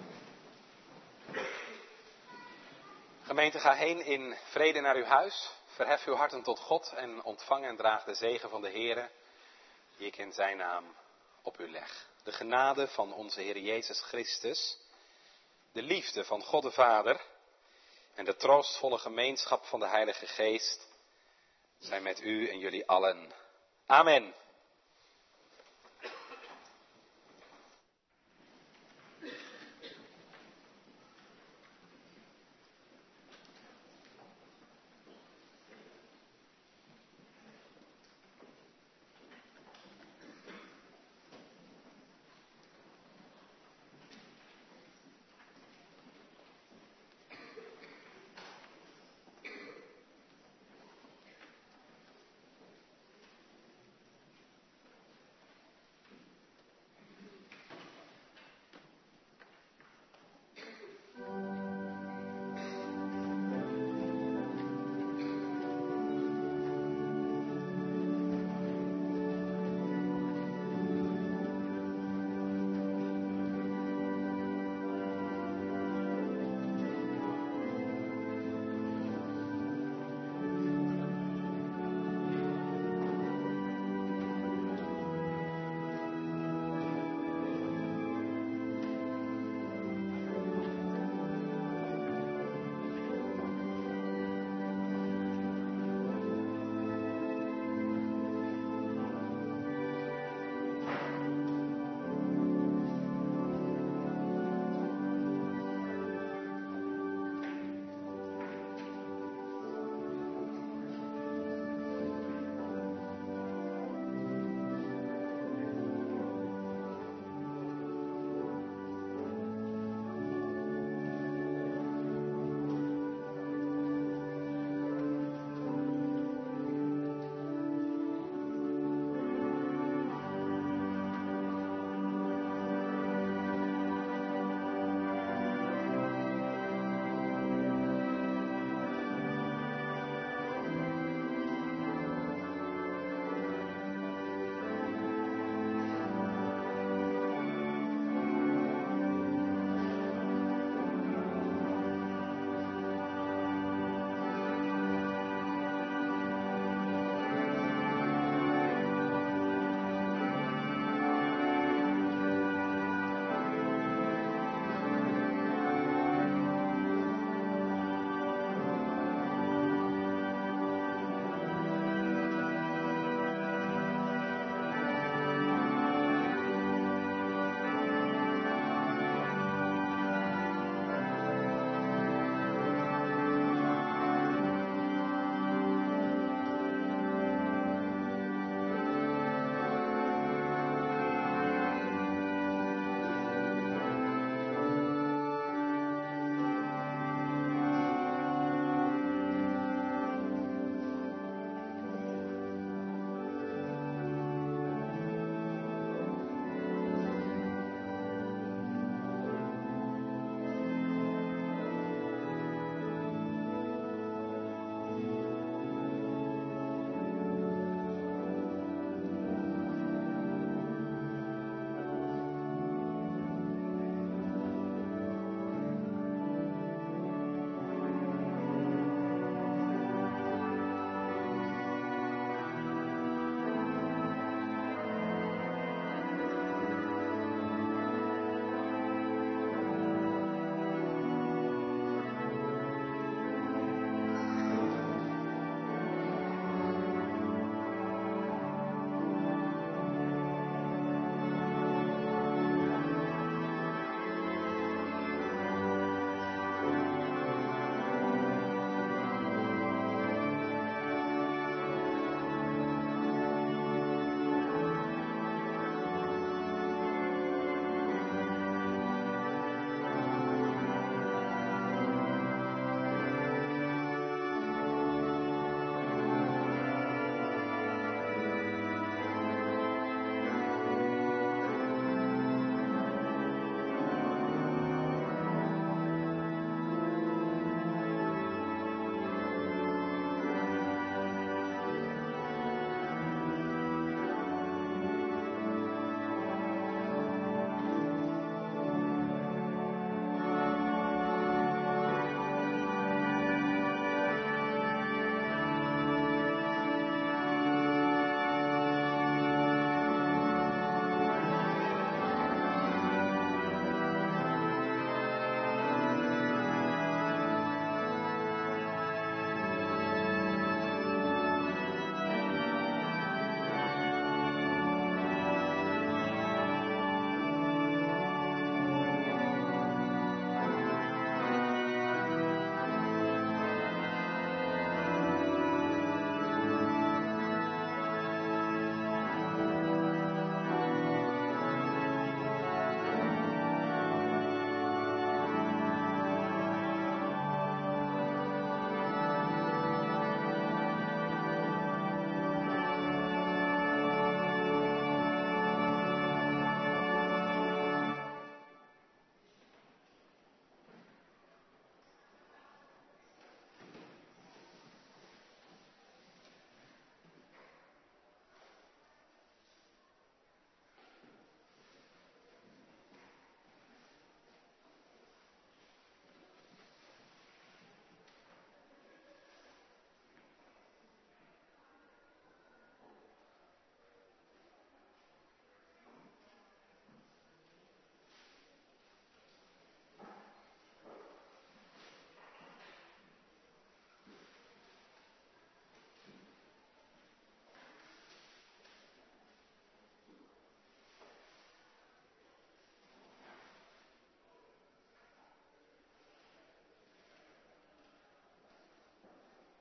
Gemeente, ga heen in vrede naar uw huis. Verhef uw harten tot God en ontvang en draag de zegen van de Heere, die ik in zijn naam op u leg. De genade van onze Heer Jezus Christus, de liefde van God de Vader en de troostvolle gemeenschap van de Heilige Geest zijn met u en jullie allen. Amen.